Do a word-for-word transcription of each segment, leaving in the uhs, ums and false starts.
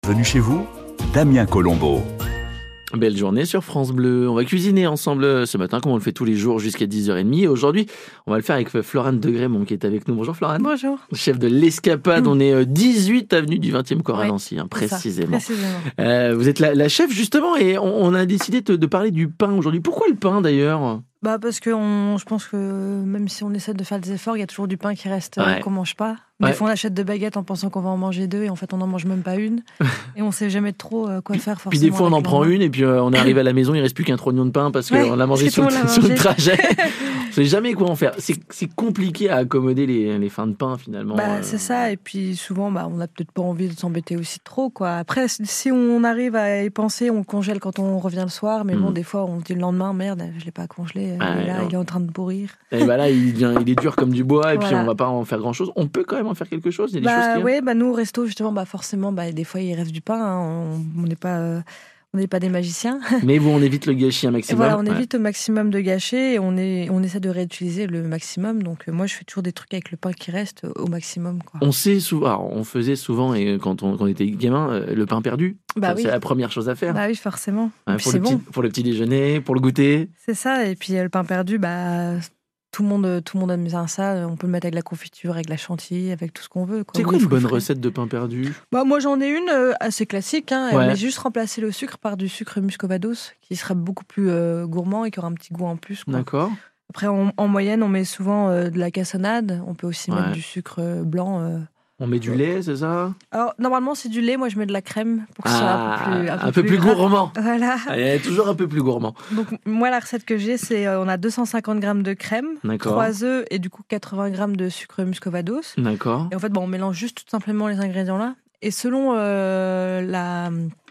Venu chez vous, Damien Colombo. Belle journée sur France Bleu. On va cuisiner ensemble ce matin, comme on le fait tous les jours jusqu'à dix heures trente. Et aujourd'hui, on va le faire avec Florane Degremont qui est avec nous. Bonjour Florane. Bonjour. Chef de l'Escapade. Mmh. On est dix-huit avenue du vingtième corps à oui, Nancy, hein, précisément. Ça, précisément. Euh, vous êtes la, la chef justement et on, on a décidé de, de parler du pain aujourd'hui. Pourquoi le pain d'ailleurs ? Bah parce que on, je pense que même si on essaie de faire des efforts, il y a toujours du pain qui reste ouais. euh, qu'on mange pas. Des ouais. fois, on achète deux baguettes en pensant qu'on va en manger deux et en fait, on n'en mange même pas une. Et on sait jamais trop euh, quoi puis, faire. Puis des fois, on en prend une et puis euh, on arrive à la maison, il reste plus qu'un trognon de pain parce qu'on ouais, l'a mangé sur, le, sur le trajet. On sait jamais quoi en faire. C'est, c'est compliqué à accommoder les, les fins de pain finalement. Bah, euh... c'est ça. Et puis souvent, bah, on n'a peut-être pas envie de s'embêter aussi trop, quoi. Après, si on arrive à y penser, on congèle quand on revient le soir. Mais mmh. bon, des fois, on dit le lendemain, merde, je l'ai pas congelé. Ah, et là, ouais. il est en train de pourrir. Et bah là, il, vient, il est dur comme du bois et voilà. puis on va pas en faire grand chose. On peut quand même en faire quelque chose. Il y a des bah, choses oui, bah, nous au resto, justement, bah, forcément, bah, des fois, il reste du pain. Hein. On n'est pas. Euh... On n'est pas des magiciens. Mais bon, on évite le gâchis un maximum. Et voilà, on évite ouais. au maximum de gâcher et on, est, on essaie de réutiliser le maximum. Donc moi, je fais toujours des trucs avec le pain qui reste au maximum. Quoi. On sait souvent, alors, on faisait souvent, et quand on, quand on était gamin, le pain perdu. Bah ça, oui. C'est la première chose à faire. Bah oui, forcément. Ouais, pour, le bon. petit, pour le petit déjeuner, pour le goûter. C'est ça. Et puis le pain perdu, bah... Tout le, monde, tout le monde aime bien ça. On peut le mettre avec la confiture, avec la chantilly, avec tout ce qu'on veut. Quoi. C'est quoi une bonne recette de pain perdu ? Bah, moi, j'en ai une euh, assez classique. Hein, ouais. Mais juste remplacer le sucre par du sucre muscovado, qui sera beaucoup plus euh, gourmand et qui aura un petit goût en plus. Quoi. D'accord. Après, on, en moyenne, on met souvent euh, de la cassonade. On peut aussi ouais. mettre du sucre blanc. Euh, On met du lait, c'est ça ? Alors, normalement, c'est du lait. Moi, je mets de la crème pour que ce ah, soit un peu plus, un peu un peu plus, plus gourmand. Voilà. Elle est toujours un peu plus gourmand. Donc, moi, la recette que j'ai, c'est euh, on a deux cent cinquante grammes de crème, D'accord. trois œufs et du coup quatre-vingts grammes de sucre muscovados. D'accord. Et en fait, bon, on mélange juste tout simplement les ingrédients là. Et selon euh, la...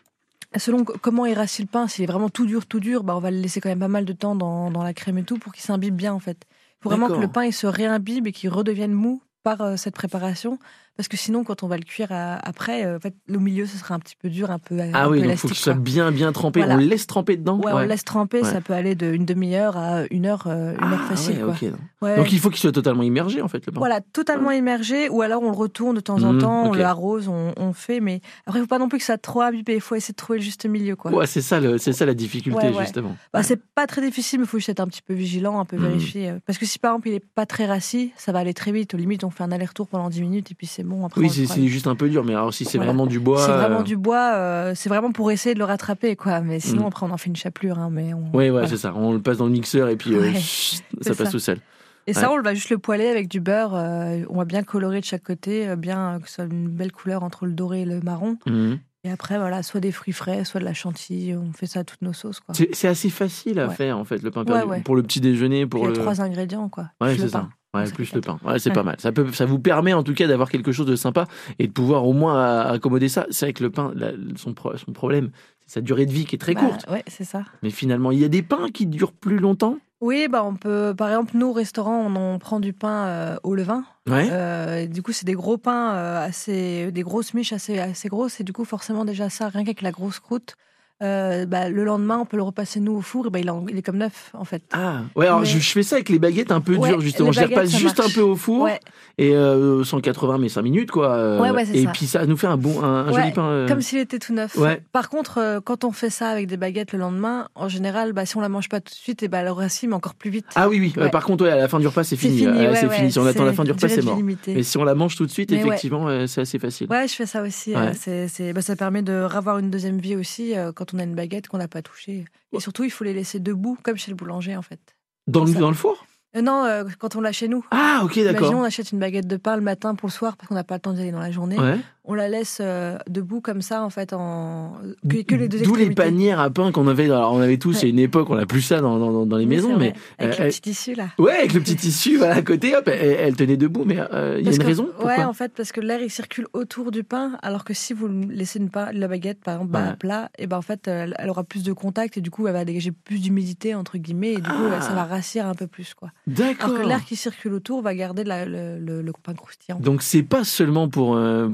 Selon comment est rassis le pain, s'il est vraiment tout dur, tout dur, bah on va le laisser quand même pas mal de temps dans, dans la crème et tout pour qu'il s'imbibe bien en fait. Il faut vraiment D'accord. que le pain il se réimbibe et qu'il redevienne mou par euh, cette préparation. Parce que sinon, quand on va le cuire à, après, euh, en fait, le milieu, ce sera un petit peu dur, un peu élastique. Ah oui, donc il faut que ce soit bien, bien trempé. Voilà. On le laisse tremper dedans ? Ouais, ouais. on le laisse tremper. Ouais. Ça peut aller d'une demi-heure à une heure, euh, une ah, heure facile. Ouais, quoi. Okay. Ouais. Donc il faut qu'il soit totalement immergé, en fait, le pain. Voilà, totalement ouais. immergé. Ou alors, on le retourne de temps en mmh, temps, okay. on le arrose, on, on fait. Mais après, il ne faut pas non plus que ça soit trop imbibé. Il faut essayer de trouver le juste milieu. Quoi. Ouais, c'est ça, le, c'est ça la difficulté, ouais, ouais. justement. Bah, ouais. C'est pas très difficile, mais il faut juste être un petit peu vigilant, un peu mmh. vérifier. Parce que si, par exemple, il n'est pas très rassis, ça va aller très vite. Au limite, on fait un aller-retour pendant dix minutes et puis c'est bon. Après, oui, c'est, c'est juste un peu dur, mais alors si c'est voilà. vraiment du bois... C'est vraiment euh... du bois, euh, c'est vraiment pour essayer de le rattraper, quoi. Mais sinon, mmh. après, on en fait une chapelure. Hein, mais on... Oui, ouais, voilà. c'est ça. On le passe dans le mixeur et puis ouais, euh, chut, ça passe ça. tout seul. Et ça, ouais. on va juste le poêler avec du beurre. Euh, on va bien colorer de chaque côté, euh, bien que ce soit une belle couleur entre le doré et le marron. Mmh. Et après, voilà, soit des fruits frais, soit de la chantilly. On fait ça à toutes nos sauces, quoi. C'est, c'est assez facile à ouais. faire, en fait, le pain perdu. Ouais, ouais. Pour le petit déjeuner, pour il y a le... trois ingrédients, quoi. Ouais, plus c'est le pain. ça. Ouais, plus le pain. Ouais, c'est pas mal. Ça peut, ça vous permet en tout cas d'avoir quelque chose de sympa et de pouvoir au moins accommoder ça. C'est vrai que le pain, la, son, son problème, c'est sa durée de vie qui est très bah, courte. Ouais, c'est ça. Mais finalement, il y a des pains qui durent plus longtemps. Oui, bah on peut. Par exemple, nous au restaurant, on en prend du pain euh, au levain. Ouais. Euh, et du coup, c'est des gros pains euh, assez, des grosses miches assez, assez grosses. Et du coup, forcément, déjà ça, rien qu'avec la grosse croûte. Euh, bah, le lendemain, on peut le repasser nous au four, et bah, il, en, il est comme neuf en fait. Ah, ouais, alors mais... je, je fais ça avec les baguettes un peu ouais, dures justement. Je les repasse juste marche. un peu au four ouais. et euh, cent quatre-vingts mais cinq minutes quoi. Euh, ouais, ouais, c'est et ça. puis ça nous fait un bon, un, un ouais, joli pain. Euh... Comme s'il était tout neuf. Ouais. Par contre, euh, quand on fait ça avec des baguettes le lendemain, en général, bah, si on la mange pas tout de suite, et bah, le racine mais encore plus vite. Ah oui, oui. Ouais. Euh, par contre, ouais, à la fin du repas, c'est, c'est fini. fini euh, ouais, c'est ouais, fini. Si on attend la fin du repas, c'est mort. Limité. Mais si on la mange tout de suite, mais effectivement, ouais. euh, c'est assez facile. Ouais, je fais ça aussi. Ouais. Euh, c'est, c'est, bah, ça permet de revoir une deuxième vie aussi euh, quand on a une baguette qu'on n'a pas touchée. Et surtout, il faut les laisser debout, comme chez le boulanger, en fait. Dans, le, dans le four euh, Non, euh, quand on l'a chez nous. Ah, ok, d'accord. Imaginons, on achète une baguette de pain le matin pour le soir, parce qu'on n'a pas le temps d'y aller dans la journée. Ouais. On la laisse euh, debout comme ça, en fait, en... que, que les deux D'où extrémités. les panières à pain qu'on avait. Alors, on avait tous, ouais. à une époque, on n'a plus ça dans, dans, dans les oui, maisons. Mais, avec euh, le petit tissu, là. Ouais, avec le petit tissu voilà, à côté, hop, elle, elle tenait debout, mais il euh, y a une que, raison pourquoi ouais, en fait, parce que l'air, il circule autour du pain, alors que si vous laissez une pain, la baguette, par exemple, bah, ouais. à plat, et ben, en fait, elle, elle aura plus de contact, et du coup, elle va dégager plus d'humidité, entre guillemets, et du coup, ah. ça va rassir un peu plus, quoi. D'accord. Alors que l'air qui circule autour va garder la, le, le, le pain croustillant. Donc, c'est pas seulement pour, euh, pour j'allais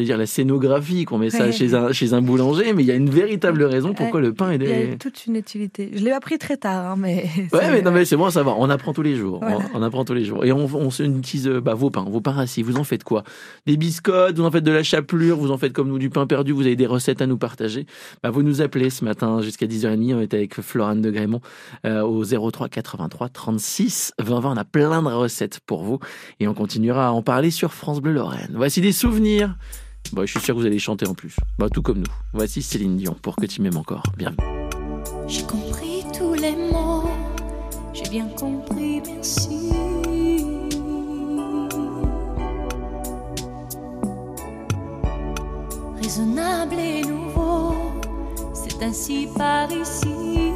j'allais dire la scénographie qu'on met ça Ouais. chez un, chez un boulanger, mais il y a une véritable raison pourquoi Ouais. le pain est... Il y a toute une utilité. Je l'ai appris très tard, hein, mais... Ouais, mais non, mais c'est bon à savoir. On apprend tous les jours. Voilà. On, on apprend tous les jours. Et on, on se utilise bah, vos pains, vos pains rassis. Vous en faites quoi? Des biscottes, vous en faites de la chapelure, vous en faites comme nous du pain perdu, vous avez des recettes à nous partager. Bah, vous nous appelez ce matin jusqu'à dix heures trente. On est avec Florane de Grémont euh, au zéro trois quatre-vingt-trois trente-six vingt vingt. On a plein de recettes pour vous. Et on continuera à en parler sur France Bleu Lorraine. Voici des souvenirs. Bah, je suis sûr que vous allez chanter en plus. Bah, tout comme nous. Voici Céline Dion pour Que tu m'aimes encore. Bienvenue. J'ai compris tous les mots, j'ai bien compris, merci. Raisonnable et nouveau, c'est ainsi par ici.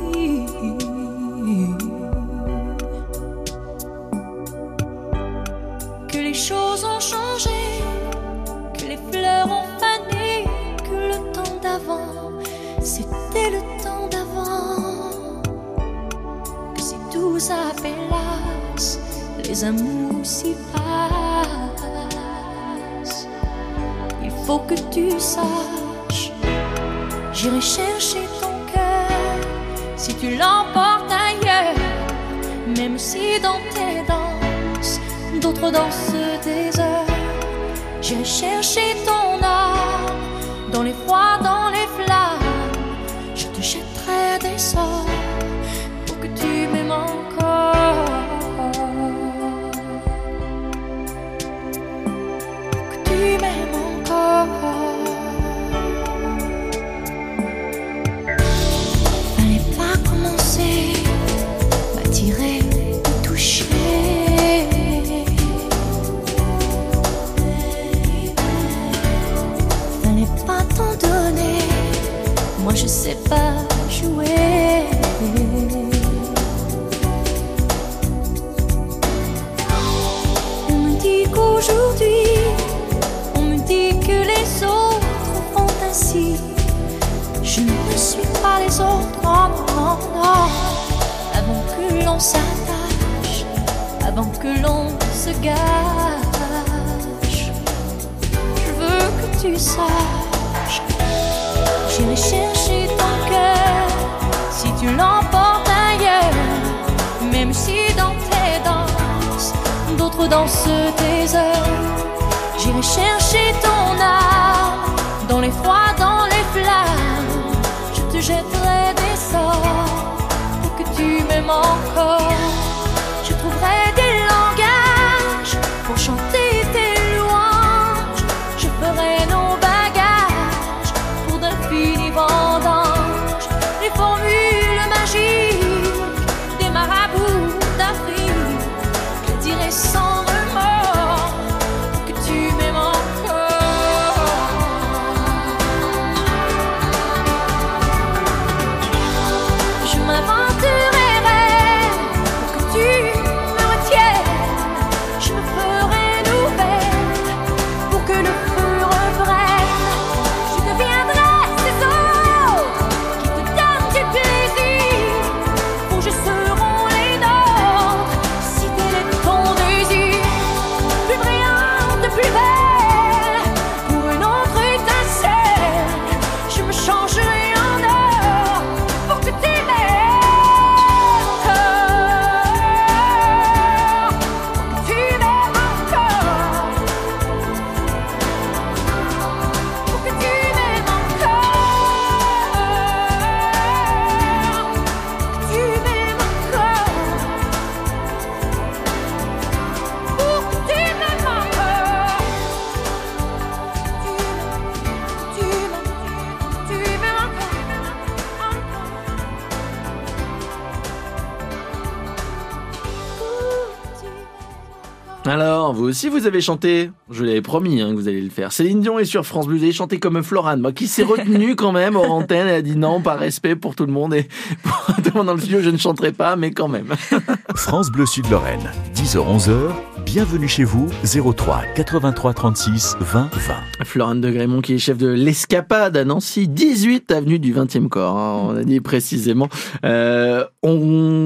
Que les choses ont changé, que les fleurs ont fané, que le temps d'avant, c'était le temps d'avant. Que si tout s'appelasse, les amours s'y passent. Il faut que tu saches, j'irai chercher ton cœur si tu l'emportes ailleurs. Même si dans tes danses, d'autres dansent des heures. J'irai chercher ton âme dans les froids, dans les flammes. Je te jetterai des sorts pour que tu m'aimes encore. Pour que tu m'aimes encore. Fallait pas commencer, m'attirer, me toucher. Fallait pas t'en donner, moi je sais pas jouer. On me dit qu'aujourd'hui, on me dit que les autres font ainsi. Je ne suis pas les autres, non, non, non. Avant que l'on s'attache, avant que l'on se gâche, je veux que tu saches, j'irai chercher ton cœur si tu l'emportes ailleurs. Même si dans tes danses, d'autres dansent tes heures. J'irai chercher ton âme dans les froids, dans les flammes. Je te jetterai des sorts pour que tu m'aimes encore. Je trouverai des langages pour chanter tes louanges. Je ferai nos bagages pour d'infinis vendanges. Les formules magiques des marabouts d'Afrique, je dirai sans remords que tu m'aimes encore. Je m'aventurerai pour que tu me retiennes. Je me ferai nouvelle pour que le feu reprenne. Je deviendrai ces autres qui te donnent du plaisir. Pour je seront les nôtres si tel est ton désir. Plus brillante, plus belle, pour une autre étincelle, je me changerai en or pour que tu m'aimes encore. Pour que tu m'aimes encore. Pour que tu m'aimes encore. Pour que tu m'aimes encore. Pour que tu m'aimes encore. Tu m'aimes, tu m'aimes encore. Alors, vous aussi, vous avez chanté. Je vous l'avais promis hein, que vous allez le faire. Céline Dion est sur France Bleu. Vous avez chanté comme Florane, moi, qui s'est retenue quand même hors antenne. Elle a dit non, par respect pour tout le monde. Et pour tout le monde dans le studio, je ne chanterai pas, mais quand même. France Bleu Sud Lorraine, dix heures onze heures. Bienvenue chez vous, zéro trois quatre-vingt-trois trente-six vingt vingt. Florane de Grémont qui est chef de l'Escapade à Nancy, dix-huit avenue du vingtième corps. Hein, on a dit précisément. Euh, on...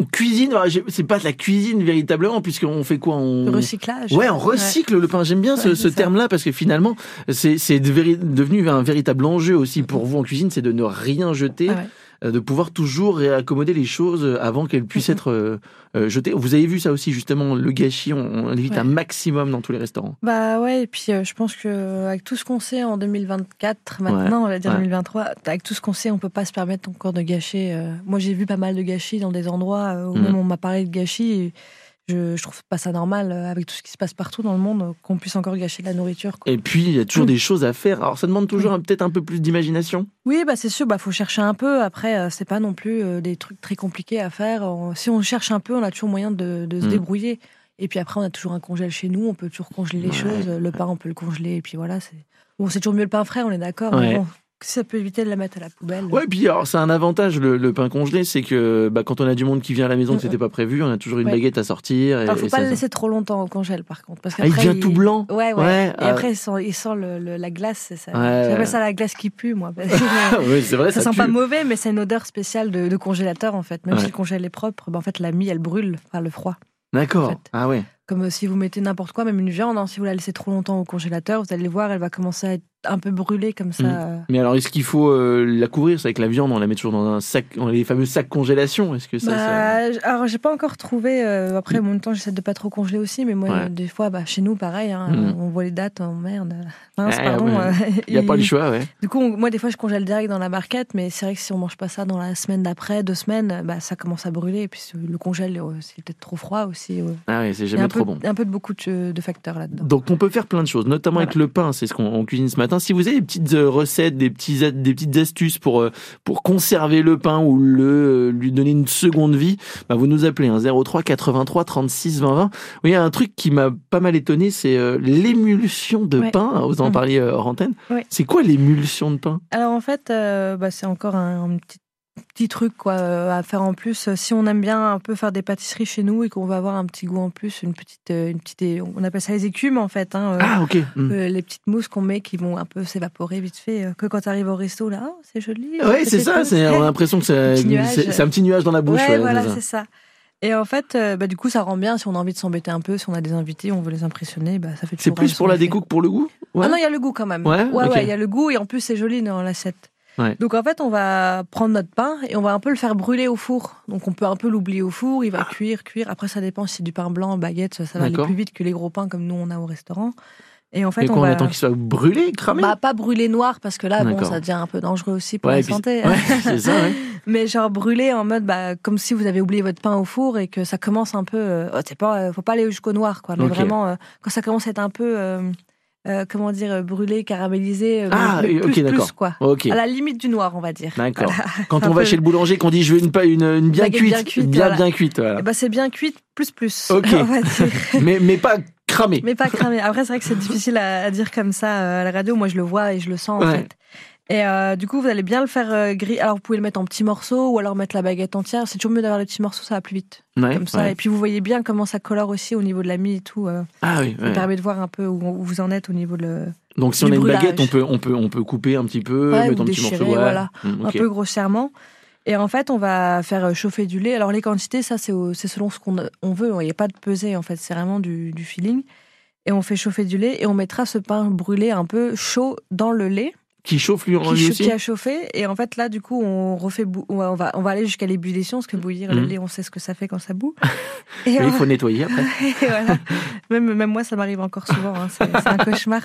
on cuisine. Alors, j'ai- c'est pas de la cuisine véritablement, puisqu'on fait quoi? On... Le recyclage. Ouais, on recycle le pain. J'aime bien ce, Ouais, ce c'est ça. terme-là parce que finalement, c'est, c'est devé- devenu un véritable enjeu aussi pour vous en cuisine, c'est de ne rien jeter, Ah ouais. euh, de pouvoir toujours réaccommoder les choses avant qu'elles puissent Mhm. être euh, euh, jetées. Vous avez vu ça aussi justement, le gâchis, on, on évite Ouais. un maximum dans tous les restaurants. Bah ouais, et puis euh, je pense que avec tout ce qu'on sait en deux mille vingt-quatre, maintenant on va dire ouais. deux mille vingt-trois, avec tout ce qu'on sait, on peut pas se permettre encore de gâcher. euh. Moi j'ai vu pas mal de gâchis dans des endroits euh, où Mhm. même on m'a parlé de gâchis. Et je, je trouve pas ça normal euh, avec tout ce qui se passe partout dans le monde euh, qu'on puisse encore gâcher de la nourriture, quoi. Et puis, il y a toujours Mhm. des choses à faire. Alors, ça demande toujours un- peut-être un peu plus d'imagination. Oui, bah c'est sûr, bah faut chercher un peu. Après, euh, c'est pas non plus euh, des trucs très compliqués à faire. On- si on cherche un peu, on a toujours moyen de, de se Mm. débrouiller. Et puis après, on a toujours un congèle chez nous. On peut toujours congeler les Ouais. choses. Le pain, on peut le congeler. Et puis voilà, c'est bon, c'est toujours mieux le pain frais, on est d'accord. Ouais. Mais bon, si ça peut éviter de la mettre à la poubelle. Ouais, puis alors, c'est un avantage, le, le pain congelé, c'est que bah, quand on a du monde qui vient à la maison que Mhm. c'était pas prévu, on a toujours une Ouais. baguette à sortir. Et, Alors, faut et pas ça- le laisser trop longtemps au congèle, par contre, parce Ah, il qu'après devient tout blanc. Ouais, ouais. Ouais, Et ah. après, il sent, il sent le, le- la glace. c'est Ça. Ouais. J'appelle ça la glace qui pue, moi. parce que oui, c'est vrai, ça ça, sent pas pue. mauvais, mais c'est une odeur spéciale de, de congélateur, en fait. Même Ouais. si le congèle est propre, bah, en fait, la mie, elle brûle par le froid. D'accord. en fait. Ah ouais. Comme euh, si vous mettez n'importe quoi, même une viande, hein, si vous la laissez trop longtemps au congélateur, vous allez voir, elle va commencer à être un peu brûlée comme ça. Mm. euh. Mais alors, est-ce qu'il faut euh, la couvrir? C'est avec la viande, on la met toujours dans un sac, dans les fameux sacs congélation. Est-ce que ça, ça... Bah, j- Alors, j'ai pas encore trouvé. euh, après, en même temps, j'essaie de pas trop congeler aussi, mais moi, Ouais. euh, des fois, bah, chez nous, pareil, hein, Mm. on voit les dates, oh merde. Mince, Ah, pardon. ouais. euh, Il n'y a pas et- le choix, ouais. Du coup, on- moi, des fois, je congèle direct dans la barquette, mais c'est vrai que si on mange pas ça dans la semaine d'après, deux semaines, bah, ça commence à brûler. Et puis, le congèle, euh, c'est peut-être trop froid aussi. ouais. Ah ouais, c'est Il y a jamais un trop peu, bon. un peu de beaucoup de, de facteurs là-dedans. Donc on peut faire plein de choses, notamment Voilà. avec le pain, c'est ce qu'on on cuisine ce matin. Si vous avez des petites euh, recettes, des petits a- des petites astuces pour euh, pour conserver le pain ou le euh, lui donner une seconde vie, bah vous nous appelez hein, zéro trois quatre-vingt-trois trente-six vingt vingt. Oui, il y a un truc qui m'a pas mal étonné, c'est euh, l'émulsion de Ouais. pain. Vous en Mhm. parliez euh, hors antenne. Ouais. C'est quoi l'émulsion de pain? Alors en fait, euh, bah, c'est encore un, un petit, petit truc quoi, euh, à faire en plus. Euh, Si on aime bien un peu faire des pâtisseries chez nous et qu'on va avoir un petit goût en plus, une petite, euh, une petite, on appelle ça les écumes en fait. Hein, euh, Ah ok. Mm. euh, les petites mousses qu'on met qui vont un peu s'évaporer vite fait. euh, que quand tu arrives au resto, là, oh, c'est joli. Ouais, c'est ça. C'est on a l'impression que c'est Petit nuage. c'est c'est un petit nuage dans la bouche. Ouais, ouais, voilà, c'est ça. c'est ça. Et en fait, euh, bah, du coup, ça rend bien si on a envie de s'embêter un peu, si on a des invités, on veut les impressionner, bah, ça fait C'est toujours plus un pour son la effet. déco que pour le goût. Ouais. Ah non, il y a le goût quand même. Ouais, ouais, ok. ouais, il y a le goût et en plus c'est joli dans l'assiette. Ouais. Donc en fait, on va prendre notre pain et on va un peu le faire brûler au four. Donc on peut un peu l'oublier au four, il va cuire, cuire. Après ça dépend si c'est du pain blanc, baguette, ça, ça va aller D'accord. plus vite que les gros pains comme nous on a au restaurant. Et en fait, Et on qu'on va attend qu'il soit brûlé, cramé. bah, pas brûler noir parce que là, bon, D'accord. ça devient un peu dangereux aussi pour Ouais, la et puis- santé. ouais, c'est ça. Ouais. Mais genre brûler en mode bah, comme si vous avez oublié votre pain au four et que ça commence un peu. Euh, oh, c'est pas, euh, faut pas aller jusqu'au noir, quoi. Mais Ok. vraiment, euh, quand ça commence à être un peu, euh, euh, comment dire, euh, brûlé, caramélisé, euh, Ah, mais et- plus, ok, plus, d'accord. quoi. Ok. À la limite du noir, on va dire. D'accord. Voilà. Quand C'est un on va peu- chez le boulanger, qu'on dit je veux une, pa- une, une bien Baguette cuite, bien cuite, bien, voilà. bien cuite, voilà. Eh ben, c'est bien cuite, plus plus. Ok. On va dire. mais, mais pas cramé. Mais pas cramé. Après, c'est vrai que c'est difficile à, à dire comme ça euh, à la radio. Moi, je le vois et je le sens en Ouais. fait. Et euh, du coup, vous allez bien le faire euh, griller. Alors, vous pouvez le mettre en petits morceaux ou alors mettre la baguette entière. C'est toujours mieux d'avoir les petits morceaux, ça va plus vite. Ouais, Comme ça. ouais. Et puis, vous voyez bien comment ça colore aussi au niveau de la mie et tout. euh, Ah oui. Ça ouais. permet de voir un peu où, où vous en êtes au niveau de le... Donc si du on a une brûlage. baguette, on peut, on peut, on peut couper un petit peu, Ouais, mettre ou un petit déchirer, morceau. Ouais. voilà. Hum, ok. un peu grossièrement. Et en fait, on va faire chauffer du lait. Alors, les quantités, ça, c'est, au- c'est selon ce qu'on on veut. Il n'y a pas de pesée, en fait. C'est vraiment du, du feeling. Et on fait chauffer du lait et on mettra ce pain brûlé un peu chaud dans le lait Qui chauffe lui, qui, lui chau- aussi. qui a chauffé. Et en fait, là, du coup, on refait bou- on va, on va aller jusqu'à l'ébullition, parce que bouillir le Mhm. lait, on sait ce que ça fait quand ça bout. Et, Et on- il faut nettoyer après. et voilà. Même, même moi, ça m'arrive encore souvent. hein. C'est, c'est un cauchemar.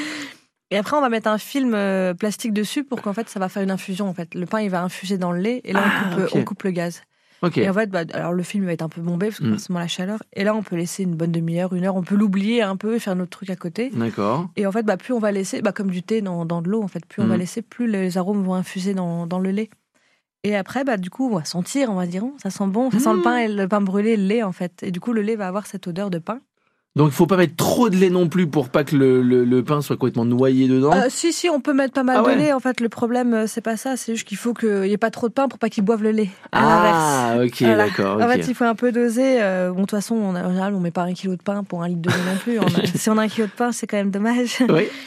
Et après, on va mettre un film euh, plastique dessus pour qu'en fait, ça va faire une infusion. En fait, le pain, il va infuser dans le lait et là, Ah, on, coupe, ok. on coupe le gaz. Ok. Et en fait, bah, alors le film va être un peu bombé parce que Mm. forcément la chaleur. Et là, on peut laisser une bonne demi-heure, une heure. On peut l'oublier un peu et faire notre truc à côté. D'accord. Et en fait, bah, plus on va laisser, bah, comme du thé dans, dans de l'eau, en fait, plus on Mm. va laisser, plus les arômes vont infuser dans, dans le lait. Et après, bah, du coup, on va sentir, on va dire, oh, ça sent bon, ça sent Mm. le pain et le pain brûlé, le lait, en fait. Et du coup, le lait va avoir cette odeur de pain. Donc il faut pas mettre trop de lait non plus pour pas que le, le, le pain soit complètement noyé dedans. Euh, si, si, on peut mettre pas mal Ah ouais. de lait. En fait, le problème, euh, c'est pas ça. C'est juste qu'il faut qu'il n'y ait pas trop de pain pour pas qu'ils boivent le lait. À ah, l'inverse. ok, Voilà. d'accord. En ok. fait, il faut un peu doser. Euh, bon, de toute façon, on, en général, on met pas un kilo de pain pour un litre de lait non plus. On a- si on a un kilo de pain, c'est quand même dommage. Oui.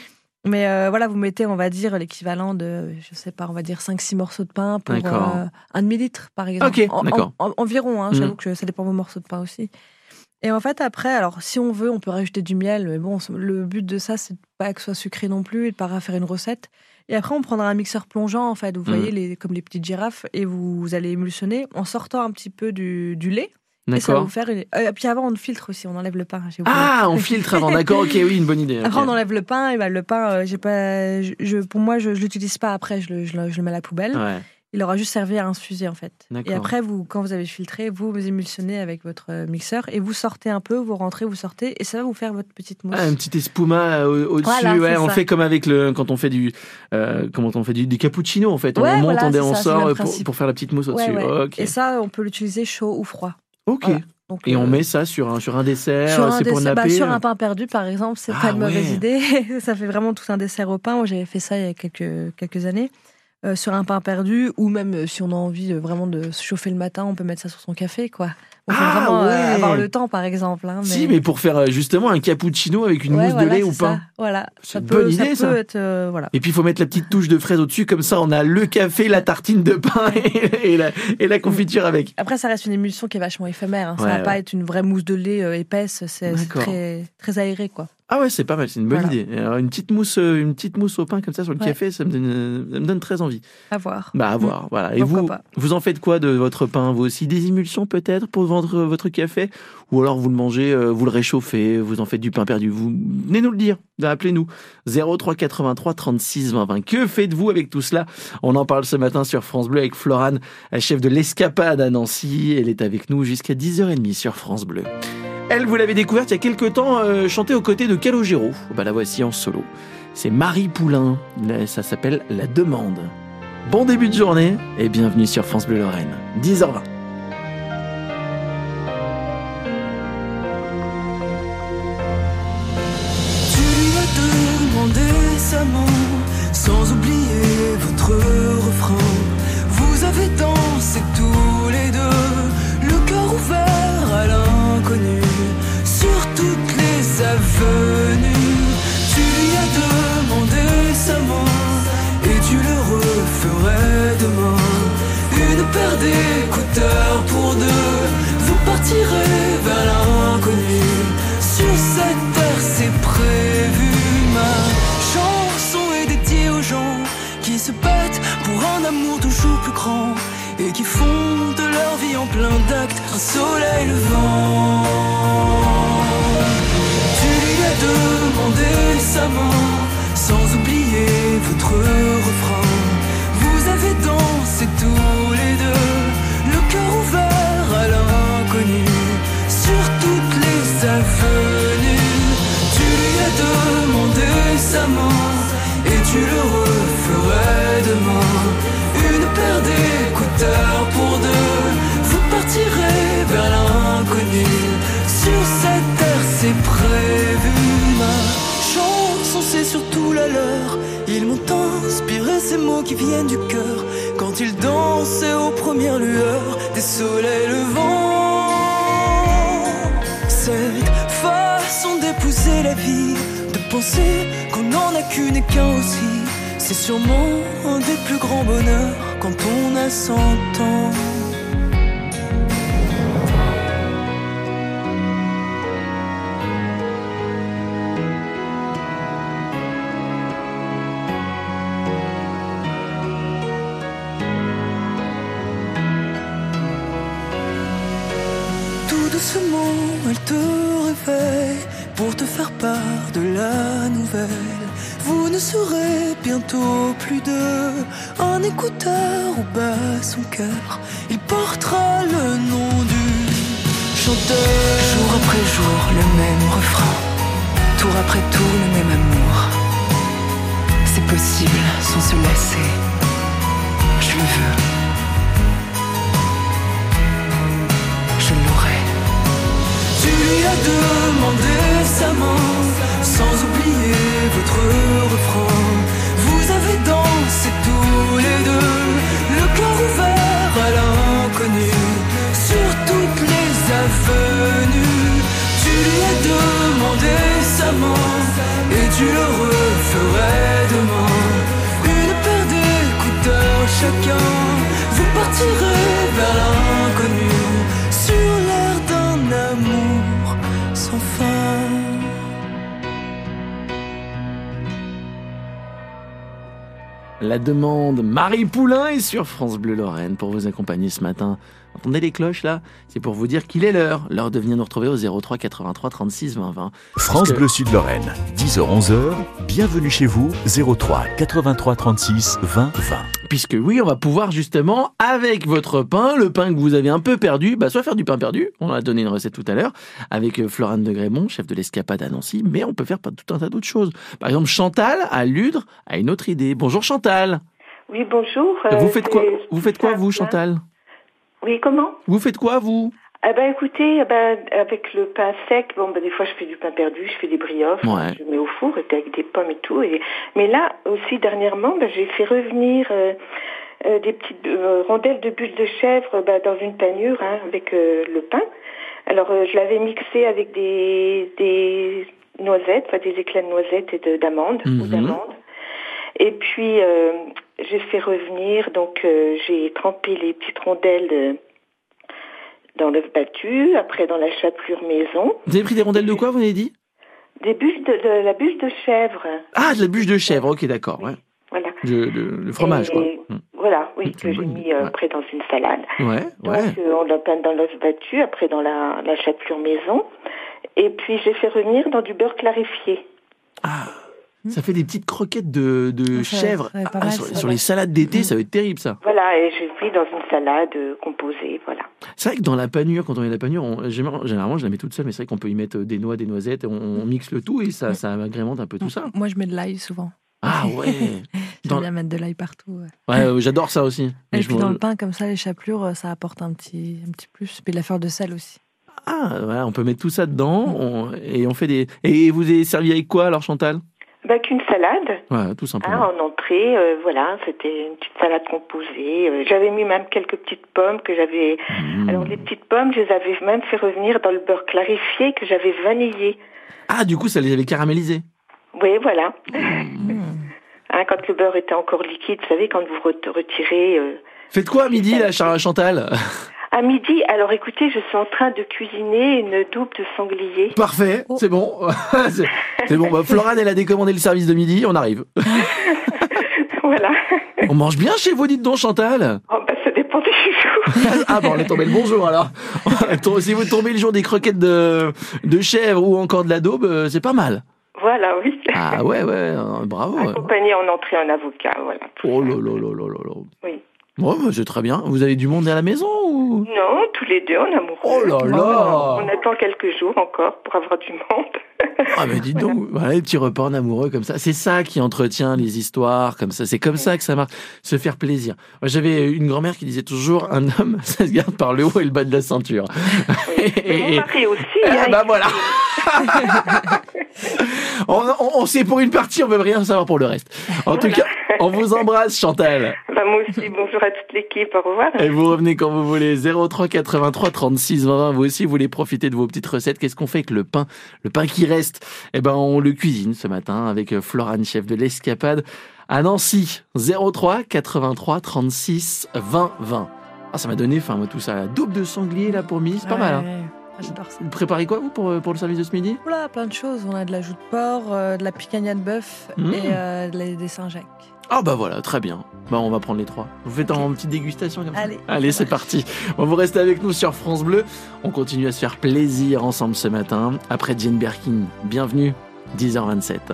Mais euh, voilà, vous mettez, on va dire, l'équivalent de, je sais pas, on va dire cinq six morceaux de pain pour euh, un demi-litre, par exemple. Ok, en, d'accord. En, en, environ, hein, Mmh. j'avoue que ça dépend de vos morceaux de pain aussi. Et en fait, après, alors, si on veut, on peut rajouter du miel. Mais bon, le but de ça, c'est pas que ce soit sucré non plus et de pas faire une recette. Et après, on prendra un mixeur plongeant, en fait. Vous Mmh. voyez, les, comme les petites girafes. Et vous, vous allez émulsionner en sortant un petit peu du, du lait. Et ça va D'accord. vous faire une... euh, puis avant, on filtre aussi, on enlève le pain. j'ai oublié. Ah, on filtre avant, d'accord, ok, oui, une bonne idée. Après, ok. on enlève le pain. Et ben, le pain, euh, j'ai pas... je, je- pour moi, je ne l'utilise pas après. Je le, je, le, je le mets à la poubelle. Ouais, Il aura juste servi à infuser, en fait. D'accord. Et après, vous, quand vous avez filtré, vous, vous émulsionnez avec votre euh, mixeur. Et vous sortez un peu, vous rentrez, vous sortez. Et ça va vous faire votre petite mousse. Ah, un petit espuma euh, au- au-dessus, Voilà, ouais, c'est on ça. fait comme avec le quand on fait du euh, comment on fait du, du cappuccino en fait, on Ouais, monte, voilà, on, c'est on ça, c'est sort le même pour, principe. pour faire la petite mousse au-dessus. Ouais, ouais. Ok. Et ça, on peut l'utiliser chaud ou froid. Ok. Voilà. Donc, Et on euh, met ça sur un sur un dessert, sur un, c'est pour dessert- bah, napper. sur un pain perdu, par exemple, c'est Ah, pas une mauvaise ouais. idée. Ça fait vraiment tout un dessert au pain. Moi, j'avais fait ça il y a quelques, quelques années. Euh, sur un pain perdu, ou même euh, si on a envie euh, vraiment de se chauffer le matin, on peut mettre ça sur son café, quoi. On peut Ah, vraiment euh, ouais. avoir le temps, par exemple. Hein, mais... Si, mais pour faire euh, justement un cappuccino avec une Ouais, mousse voilà, de lait c'est ou ça. pas. Voilà. C'est Ça une peut, bonne idée, ça. ça. Peut être, euh, voilà. Et puis il faut mettre la petite touche de fraise au-dessus, comme ça on a le café, la tartine de pain et, et la, et la confiture avec. Après, ça reste une émulsion qui est vachement éphémère. Hein. Ça Ouais, va ouais. pas être une vraie mousse de lait euh, épaisse. C'est, c'est D'accord. très, très aéré, quoi. Ah ouais, c'est pas mal, c'est une bonne Voilà. idée. Alors, une petite mousse, euh, une petite mousse au pain comme ça sur le Ouais. café, ça me donne, euh, ça me donne très envie. À voir. Bah à voir, voilà. Et Pourquoi vous, pas. vous en faites quoi de votre pain? Vous aussi des émulsions peut-être pour vendre votre café? Ou alors vous le mangez, euh, vous le réchauffez, vous en faites du pain perdu? Vous venez nous le dire, appelez-nous zéro trois quatre-vingt-trois trente-six vingt vingt. Que faites-vous avec tout cela? On en parle ce matin sur France Bleu avec Florane, la chef de l'Escapade à Nancy. Elle est avec nous jusqu'à dix heures trente sur France Bleu. Elle, vous l'avez découverte il y a quelques temps, euh, chanter aux côtés de Calogero. Bah la voici en solo. C'est Marie Poulain. Là, ça s'appelle La Demande. Bon début de journée et bienvenue sur France Bleu Lorraine. dix heures vingt. Tu lui as demandé sa main, sans oublier votre refrain. Vous avez dansé tous les deux, le cœur ouvert à l'inconnu, sur toutes les avenues. Tu lui as demandé sa main, et tu le referais demain. Une paire d'écouteurs pour deux, vous partirez vers l'inconnu. Sur cette terre c'est prévu. Ma chanson est dédiée aux gens qui se battent pour un amour toujours plus grand et qui font de leur vie en plein d'actes un soleil levant. Tu lui as demandé sa main, sans oublier votre refrain. Vous avez dansé tous les deux, le cœur ouvert à l'inconnu, sur toutes les avenues. Tu lui as demandé sa main, et tu le referais demain. Une paire d'écouteurs pour deux, vous partirez vers l'inconnu. Sur cette terre c'est prévu. Ma chanson c'est surtout la leur. Ils m'ont inspiré ces mots qui viennent du cœur, quand ils dansaient aux premières lueurs des soleils levants. Cette façon d'épouser la vie, de penser qu'on n'en a qu'une et qu'un aussi, c'est sûrement un des plus grands bonheurs quand on a cent ans. Tout doucement, elle te réveille pour te faire part de la nouvelle. Vous ne serez bientôt plus deux, un écouteur au bas son cœur. Il portera le nom du chanteur. Jour après jour, le même refrain, tour après tour, le même amour. C'est possible sans se lasser, je le veux. Je l'aurai. Tu lui as demandé sa main, sans oublier votre refrain. Vous avez dansé tous les deux, le cœur ouvert à l'inconnu, sur toutes les avenues. Tu lui as demandé sa main, et tu le referais La demande, Marie Poulain est sur France Bleu Lorraine pour vous accompagner ce matin. Entendez les cloches là ? C'est pour vous dire qu'il est l'heure. L'heure de venir nous retrouver au zéro trois quatre-vingt-trois trente-six vingt vingt. France que... Bleu Sud Lorraine, dix heures onze heures, bienvenue chez vous, zéro trois quatre-vingt-trois trente-six vingt vingt. Puisque oui, on va pouvoir justement, avec votre pain, le pain que vous avez un peu perdu, bah soit faire du pain perdu, on a donné une recette tout à l'heure, avec Florane de Grémont, chef de l'Escapade à Nancy, mais on peut faire tout un tas d'autres choses. Par exemple, Chantal, à Ludre, a une autre idée. Bonjour Chantal. Oui, bonjour. Vous faites quoi, c'est... vous faites quoi vous, Chantal ? Oui, comment ? Vous faites quoi, vous ? Ah ben écoutez, ben, avec le pain sec, bon ben des fois je fais du pain perdu, je fais des brioches, Ouais. je mets au four avec des pommes et tout. Et... Mais là aussi dernièrement, ben, j'ai fait revenir euh, euh, des petites euh, rondelles de bûche de chèvre ben, dans une panure hein, avec euh, le pain. Alors euh, je l'avais mixé avec des, des noisettes, enfin des éclats de noisettes et de, d'amandes Mhm. ou d'amandes. Et puis euh, j'ai fait revenir, donc euh, j'ai trempé les petites rondelles de, dans l'œuf battu, après dans la chapelure maison. Vous avez pris des rondelles de quoi, vous avez dit ? Des bûches de, de la bûche de chèvre. Ah, de la bûche de chèvre, ok, d'accord, ouais. Voilà. De, de- le fromage, Et- quoi. Voilà, oui, Mmh, que c'est j'ai une bonne mis idée, euh, ouais. après dans une salade. Ouais, Donc ouais. euh, on l'a peint dans l'œuf battu, après dans la, la chapelure maison. Et puis j'ai fait revenir dans du beurre clarifié. Ah, ça fait des petites croquettes de, de Ça, chèvre. ça va être pas Ah, mal, sur, ça. sur les salades d'été, ça va être terrible, ça. Voilà, et j'ai mis dans une salade euh, composée, voilà. C'est vrai que dans la panure, quand on met la panure, on- généralement, généralement, je la mets toute seule, mais c'est vrai qu'on peut y mettre des noix, des noisettes, on, on mixe le tout et ça, ça agrémente un peu tout ça. Moi, je mets de l'ail souvent. Ah ouais. J'aime Dans- bien mettre de l'ail partout. Ouais. Ouais, euh, j'adore ça aussi. Mais Et je puis me- dans le pain, comme ça, les chapelures, euh, ça apporte un petit, un petit plus. Puis de la fleur de sel aussi. Ah, voilà, on peut mettre tout ça dedans on- et on fait des. Et vous avez servi avec quoi alors, Chantal ? Bah, qu'une salade, Ouais, tout hein, simplement. en entrée, euh, voilà, c'était une petite salade composée. Euh, j'avais mis même quelques petites pommes que j'avais... Mmh. Alors les petites pommes, je les avais même fait revenir dans le beurre clarifié que j'avais vanillé. Ah, du coup, ça les avait caramélisés. Oui, voilà. Mmh. Hein, quand le beurre était encore liquide, vous savez, quand vous re- retirez... euh, Faites quoi à midi, là, Char- Chantal ? À midi, alors écoutez, je suis en train de cuisiner une double de sanglier. Parfait, Oh. c'est bon. c'est, c'est bon. Bah, Florane, elle a décommandé le service de midi, on arrive. Voilà. On mange bien chez vous, dites donc, Chantal. Oh, bah, ça dépend des jours. Ah bon, on est tombé le bon jour alors. Si vous tombez le jour des croquettes de, de chèvre ou encore de la daube, euh, c'est pas mal. Voilà, oui. Ah ouais, ouais, euh, bravo. ouais. Accompagné en entrée un avocat, voilà. Oh là là là là là là. Oui. Ouais, bah, c'est très bien. Vous avez du monde à la maison ou... Non, tous les deux en amoureux. Oh là là. On attend quelques jours encore pour avoir du monde. Ah mais dites donc, voilà les petits repas en amoureux comme ça. C'est ça qui entretient les histoires comme ça. C'est comme ça que ça marche. Se faire plaisir. Moi, j'avais une grand-mère qui disait toujours un homme, ça se garde par le haut et le bas de la ceinture. Oui. Et mon mari aussi. Eh hein, ben il- voilà. on, on, on sait pour une partie, on veut rien savoir pour le reste. En tout cas, on vous embrasse, Chantal. Bah, moi aussi, bonjour à toute l'équipe, au revoir. Et vous revenez quand vous voulez. zéro trois quatre-vingt-trois trente-six vingt. Vous aussi, vous voulez profiter de vos petites recettes. Qu'est-ce qu'on fait avec le pain? Le pain qui reste, eh ben, on le cuisine ce matin avec Florane, chef de l'Escapade à Nancy. zéro trois quatre-vingt-trois trente-six vingt vingt. Ah, ça m'a donné faim, moi, tout ça. La double de sanglier, là, pour midi, c'est pas Ouais, mal, hein. ouais. J'adore ça. Vous préparez quoi, vous, pour, pour le service de ce midi? Oula, plein de choses. On a de la joue de porc, euh, de la picanha de bœuf Mmh. et euh, de la- des Saint-Jacques. Ah bah voilà, très bien. Bah on va prendre les trois. Vous faites en petite dégustation comme ça. Allez. Allez, c'est parti. Bon, vous restez avec nous sur France Bleu. On continue à se faire plaisir ensemble ce matin. Après Jane Birkin, bienvenue, dix heures vingt-sept.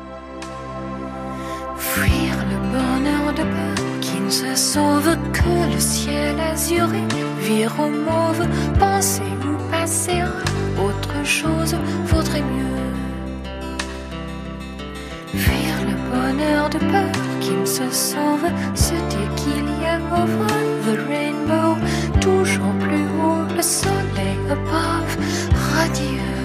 Fuir le bonheur de peur qui ne se sauve que le ciel azuré. Vire au mauve, penser ou passer à autre chose vaudrait mieux. Fuir le bonheur de peur qui ne se sauve, se dire qu'il y a over the rainbow, toujours plus haut, le soleil above, radieux.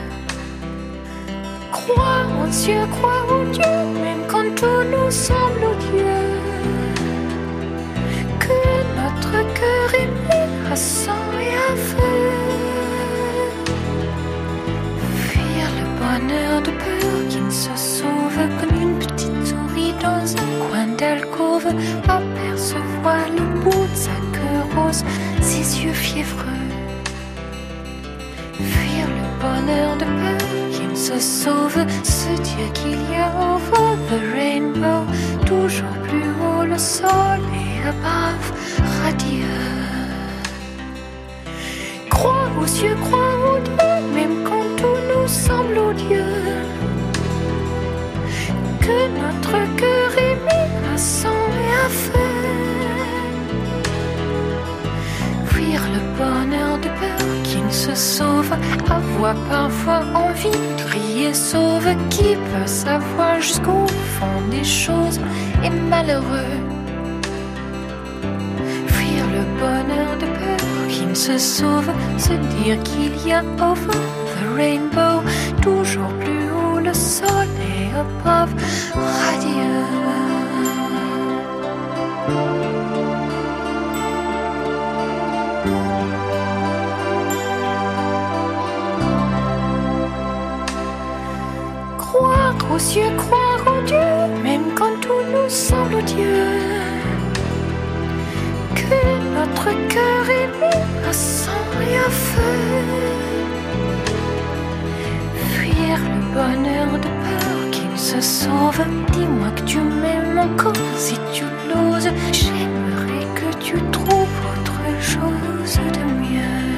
Crois en Dieu, crois en Dieu, même quand tout nous semble odieux. Que notre cœur est mis à sang et à feu. Fuir le bonheur de peur qui ne se sauve comme une petite souris dans un coin d'alcôve. Apercevoir le bout de sa queue rose, ses yeux fiévreux. Fuir le bonheur de peur qui ne se sauve, se dire qu'il y a over the rainbow, toujours plus haut le soleil above, radieux. Croire aux cieux, croire aux dieux, même quand tout nous semble odieux, que notre cœur est mis à sang et à feu. Fuir le bonheur de peur qui ne se sauve, avoir parfois envie de crier sauve, qui peut savoir jusqu'au fond des choses est malheureux. Fuir le bonheur de peur qui ne se sauve, se dire qu'il y a over the rainbow, toujours plus haut le soleil above, radieux. Croire aux cieux, croire en Dieu, même quand tout nous semble odieux, que notre cœur est mis à sang et à feu. Fuir le bonheur de peur qui ne se sauve, dis-moi que tu m'aimes encore si tu l'oses, j'aimerais que tu trouves autre chose de mieux.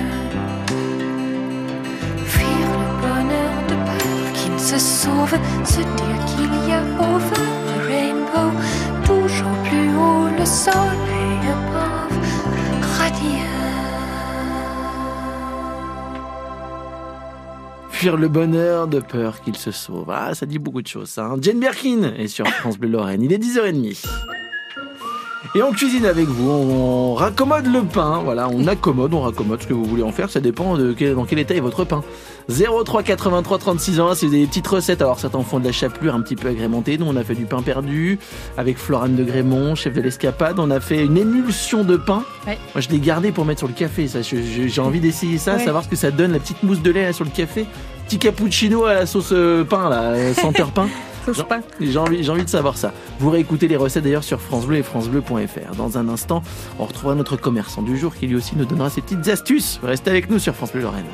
Fuir le bonheur de peur qui ne se sauve, se dire qu'il y a over the rainbow, toujours plus haut le soleil above, radieux. Fuir le bonheur de peur qu'il se sauve. Ah, ça dit beaucoup de choses, ça. Hein. Jane Birkin est sur France Bleu Lorraine. Il est dix heures trente. Et on cuisine avec vous, on raccommode le pain, voilà, on accommode, on raccommode ce que vous voulez en faire, ça dépend de quel, dans quel état est votre pain. zéro trois quatre-vingt-trois trente-six ans, si vous avez des petites recettes, alors certains font de la chapelure un petit peu agrémentée, nous on a fait du pain perdu, avec Florane de Grémont, chef de l'Escapade, on a fait une émulsion de pain, ouais. Moi je l'ai gardé pour mettre sur le café, ça. Je, je, j'ai envie d'essayer ça, ouais. Savoir ce que ça donne, la petite mousse de lait là, sur le café, petit cappuccino à la sauce pain, là, senteur pain. J'ai envie, j'ai envie de savoir ça. Vous réécoutez les recettes d'ailleurs sur France Bleu et francebleu point f r. Dans un instant, on retrouvera notre commerçant du jour qui lui aussi nous donnera ses petites astuces. Restez avec nous sur France Bleu Lorraine.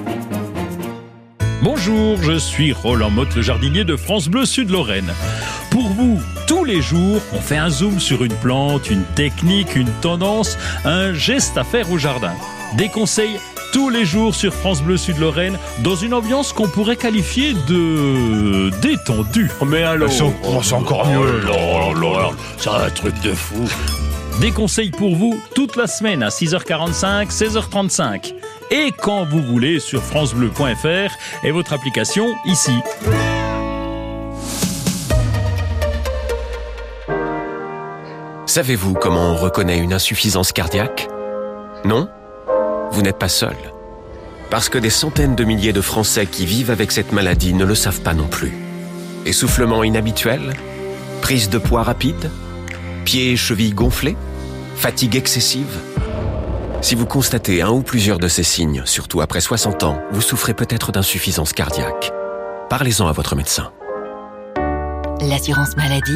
Bonjour, je suis Roland Motte, le jardinier de France Bleu Sud Lorraine. Pour vous, tous les jours, on fait un zoom sur une plante, une technique, une tendance, un geste à faire au jardin. Des conseils tous les jours sur France Bleu Sud Lorraine, dans une ambiance qu'on pourrait qualifier de détendue. Mais alors, c'est, oh, c'est encore mieux. Oh, là, là, c'est un truc de fou. Des conseils pour vous toute la semaine à six heures quarante-cinq, seize heures trente-cinq. Et quand vous voulez sur francebleu point f r et votre application ici. Savez-vous comment on reconnaît une insuffisance cardiaque ? Non ? Vous n'êtes pas seul. Parce que des centaines de milliers de Français qui vivent avec cette maladie ne le savent pas non plus. Essoufflement inhabituel ? Prise de poids rapide ? Pieds et chevilles gonflés ? Fatigue excessive ? Si vous constatez un ou plusieurs de ces signes, surtout après soixante ans, vous souffrez peut-être d'insuffisance cardiaque. Parlez-en à votre médecin. L'assurance maladie,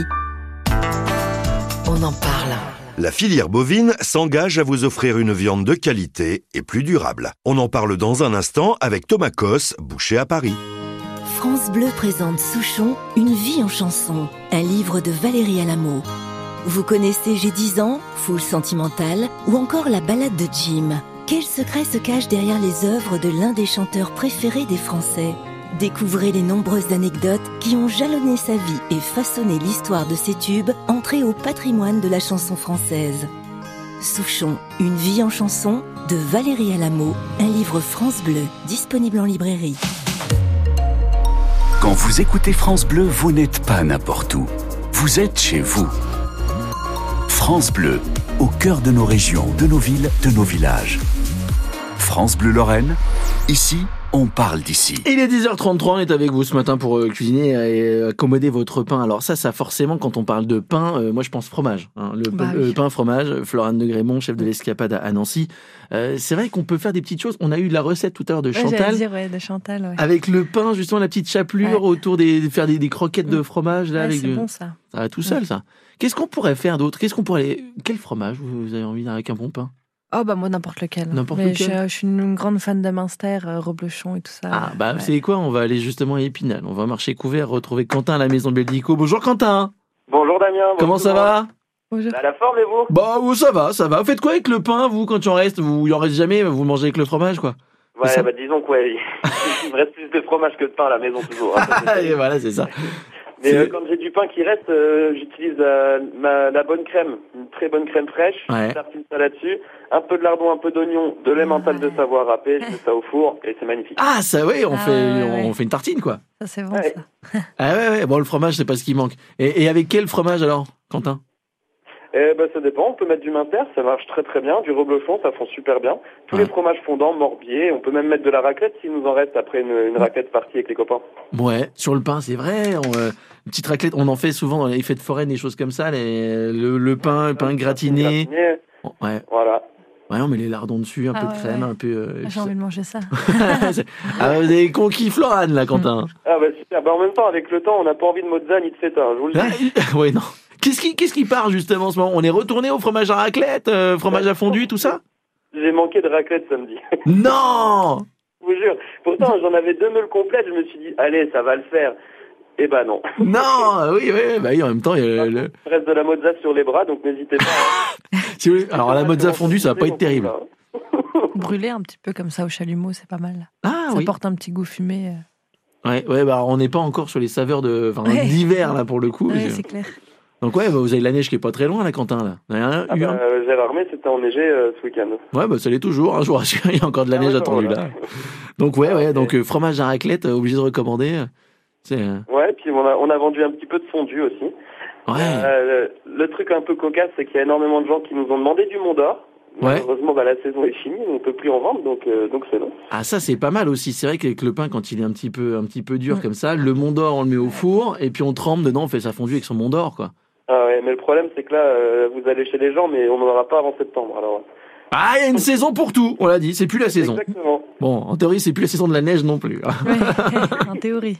on en parle. La filière bovine s'engage à vous offrir une viande de qualité et plus durable. On en parle dans un instant avec Thomas Cosse, boucher à Paris. France Bleu présente Souchon, une vie en chanson, un livre de Valérie Alamo. Vous connaissez J'ai dix ans, Foule sentimentale, ou encore La balade de Jim. Quel secret se cache derrière les œuvres de l'un des chanteurs préférés des Français ? Découvrez les nombreuses anecdotes qui ont jalonné sa vie et façonné l'histoire de ces tubes entrés au patrimoine de la chanson française. Souchon, une vie en chanson de Valérie Alamo, un livre France Bleu, disponible en librairie. Quand vous écoutez France Bleu, vous n'êtes pas n'importe où. Vous êtes chez vous. France Bleu, au cœur de nos régions, de nos villes, de nos villages. France Bleu Lorraine, ici, on parle d'ici. Il est dix heures trente-trois, on est avec vous ce matin pour euh, cuisiner et accommoder votre pain. Alors ça, ça forcément, quand on parle de pain, euh, moi je pense fromage. Hein. Le, bah, le oui. pain fromage, Florane de Grémont, chef de l'Escapade à Nancy. Euh, c'est vrai qu'on peut faire des petites choses. On a eu la recette tout à l'heure de ouais, Chantal. Dire, ouais, de Chantal ouais. Avec le pain, justement, la petite chapelure ouais. autour des, de faire des, des croquettes de fromage. Là, ouais, avec c'est du... bon ça. Ça va tout seul, ouais. ça. Qu'est-ce qu'on pourrait faire d'autre ? Qu'est-ce qu'on pourrait... Quel fromage vous avez envie avec un bon pain ? Oh bah moi n'importe lequel. N'importe Mais lequel. Je, je suis une grande fan de Münster, euh, Reblochon et tout ça. Ah bah Ouais. vous savez quoi, on va aller justement à Épinal. On va marcher couvert, retrouver Quentin à la maison Beldico. Bonjour Quentin. Bonjour Damien. Comment bonjour ça va? Bonjour. À la forme et vous? Bah oh, ça va, ça va. Vous faites quoi avec le pain, vous, quand il en reste? Vous, il en reste jamais, vous mangez avec le fromage, quoi. Ouais, ça bah disons que ouais, il me reste plus de fromage que de pain à la maison toujours. hein, ça, c'est- Et voilà, c'est ça. Mais C'est- euh, quand j'ai du pain qui reste, euh, j'utilise euh, ma, la bonne crème, une très bonne crème fraîche. Ouais. Je tartine ça là-dessus, un peu de lardon, un peu d'oignon, de lait mental de Savoie râpé, je mets ça au four et c'est magnifique. Ah, ça, ouais, on, Ah, fait, ouais, on, ouais. on fait une tartine, quoi. Ça c'est bon Ouais. ça. Ah ouais, ouais. Bon, le fromage, c'est pas ce qui manque. Et, et avec quel fromage alors, Quentin? Eh ben ça dépend, on peut mettre du Münster, ça marche très très bien, du reblochon, ça fond super bien. Tous Ouais. les fromages fondants, morbier, on peut même mettre de la raclette s'il nous en reste après une, une raclette partie avec les copains. Ouais, sur le pain, c'est vrai. On, euh, une petite raclette, on en fait souvent dans les fêtes foraines, des choses comme ça. Les, le, le pain, le pain gratiné. Gratiné, Ouais, Voilà. ouais, on met les lardons dessus, un Ah peu de ouais, crème, ouais. un peu. euh, J'ai envie de manger ça. ah, vous avez conquis Florane, là, Quentin. Ah bah super, bah en même temps avec le temps on n'a pas envie de mozza ni de feta, je vous le dis. Ah, ouais, non. Qu'est-ce qui, qu'est-ce qui part justement en ce moment? On est retourné au fromage à raclette, euh, fromage à fondu, tout ça? J'ai manqué de raclette samedi. Non! Je vous jure. Pourtant, j'en avais deux meules complètes. Je me suis dit, allez, ça va le faire. Eh ben non. Non! Oui, oui, bah oui, en même temps, il y a le- Il reste de la mozza sur les bras, donc n'hésitez pas. si vous voulez- alors la mozza fondue, ça va pas être terrible. Brûler un petit peu comme ça au chalumeau, c'est pas mal. Ah ça oui. porte un petit goût fumé. euh. Ouais, ouais, bah on n'est pas encore sur les saveurs de, enfin, Ouais. d'hiver là pour le coup. Ouais, J'ai- c'est clair. Donc ouais, bah, vous avez de la neige qui est pas très loin là, Quentin là. Vous en avez un- Ah eu bah, un euh, Gérard May, c'était enneigé euh, ce week-end. Ouais, bah ça l'est toujours. Hein, je vous rassure, il y a encore de la Ah neige ouais, attendue voilà. là. Donc ouais, Ah, ouais, ok. donc euh, fromage à raclette, euh, obligé de recommander. euh, C'est euh, Ouais, puis on a, on a vendu un petit peu de fondu aussi. ouais. Euh, le, le truc un peu cocasse, c'est qu'il y a énormément de gens qui nous ont demandé du Mont d'Or. Ouais. Malheureusement, bah, la saison est finie, on peut plus en vendre, donc euh, donc c'est non. Ah ça c'est pas mal aussi. C'est vrai qu'avec le pain quand il est un petit peu un petit peu dur Mm. comme ça, le Mont d'Or on le met au four et puis on trempe dedans, on fait sa fondue avec son Mont d'Or quoi. Ah ouais, mais le problème, c'est que là, euh, vous allez chez les gens, mais on n'en aura pas avant septembre. Alors. Ah, il y a une saison pour tout. On l'a dit, c'est plus la saison. Exactement. Bon, en théorie, c'est plus la saison de la neige non plus. Ouais, en théorie.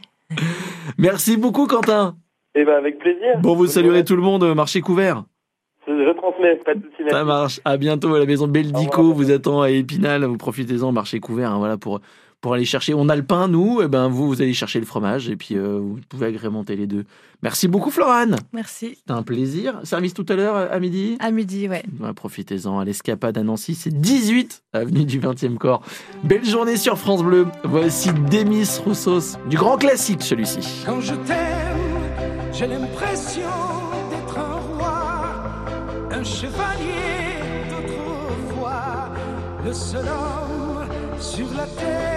Merci beaucoup Quentin. Eh ben avec plaisir. Bon, vous Bonne saluerez journée. tout le monde, euh, marché couvert. Je transmets, pas de soucis. merci. Ça marche. À bientôt à la maison de Au Beldico. revoir. Vous attend à Épinal. Vous profitez-en, marché couvert. Hein, voilà pour pour aller chercher. On a le pain, nous. Et ben vous, vous allez chercher le fromage et puis euh, vous pouvez agrémenter les deux. Merci beaucoup, Florane. Merci. C'était un plaisir. Service tout à l'heure à midi. À midi, ouais. Ouais, profitez-en. À l'Escapade à Nancy, c'est dix-huit avenue du vingtième corps. Belle journée sur France Bleu. Voici Demis Roussos, du grand classique celui-ci. Quand je t'aime, j'ai l'impression d'être un roi, un chevalier d'autrefois, le seul homme sur la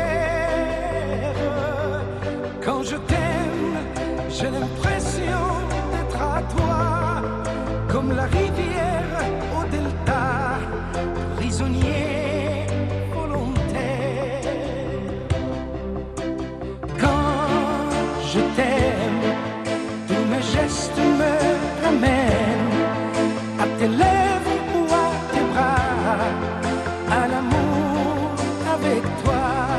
terre. Quand je t'aime, j'ai l'impression d'être à toi, comme la rivière au delta, prisonnier volontaire. Quand je t'aime, tous mes gestes me ramènent à tes lèvres ou à tes bras, à l'amour avec toi.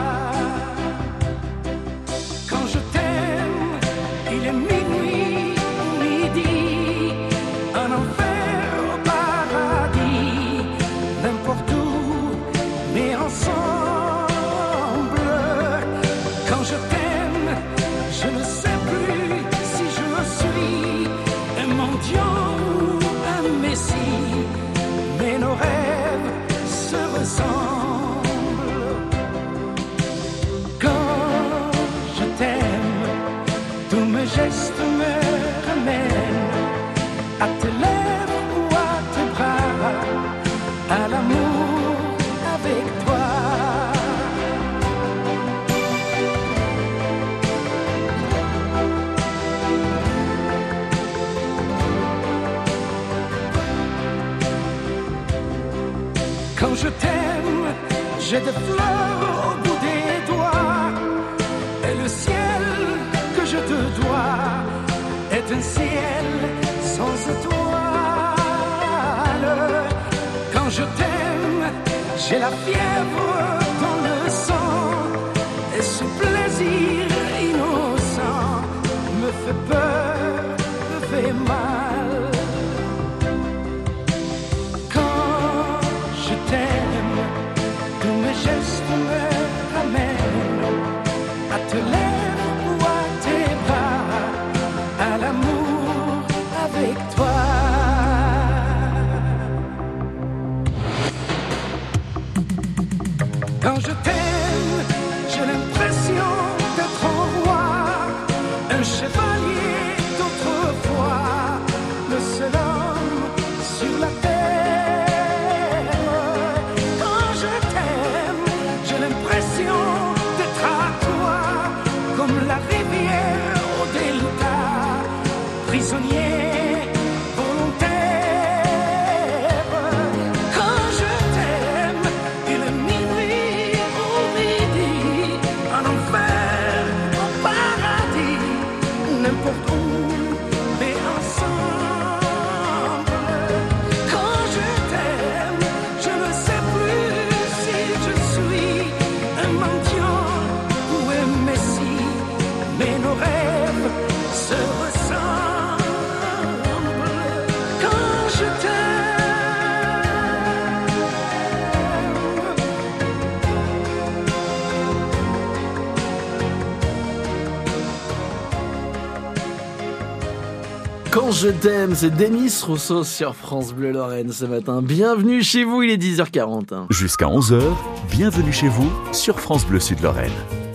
Quand je t'aime, il est minuit, midi, un enfer au paradis, n'importe où, mais ensemble. Quand je t'aime, je ne sais plus si je suis un mendiant ou un messie, mais nos rêves se ressemblent. Quand je t'aime, tous mes gestes me ramènent à tes lèvres ou à tes bras, à l'amour avec toi. Quand je t'aime, j'ai des fleurs au bout des doigts, et le ciel que je te dois est un ciel sans étoiles. Quand je t'aime, j'ai la fièvre dans le sang, et ce plaisir innocent me fait peur, me fait mal. Quand je t'aime, Quand je t'aime, j'ai l'impression d'être un roi, un chevalier d'autrefois, le seul homme sur la terre. Quand je t'aime, j'ai l'impression d'être à toi, comme la rivière au delta, prisonnier. Quand je t'aime, c'est Demis Rousseau sur France Bleu Lorraine ce matin. Bienvenue chez vous, il est dix heures quarante. Jusqu'à onze heures, bienvenue chez vous sur France Bleu Sud Lorraine.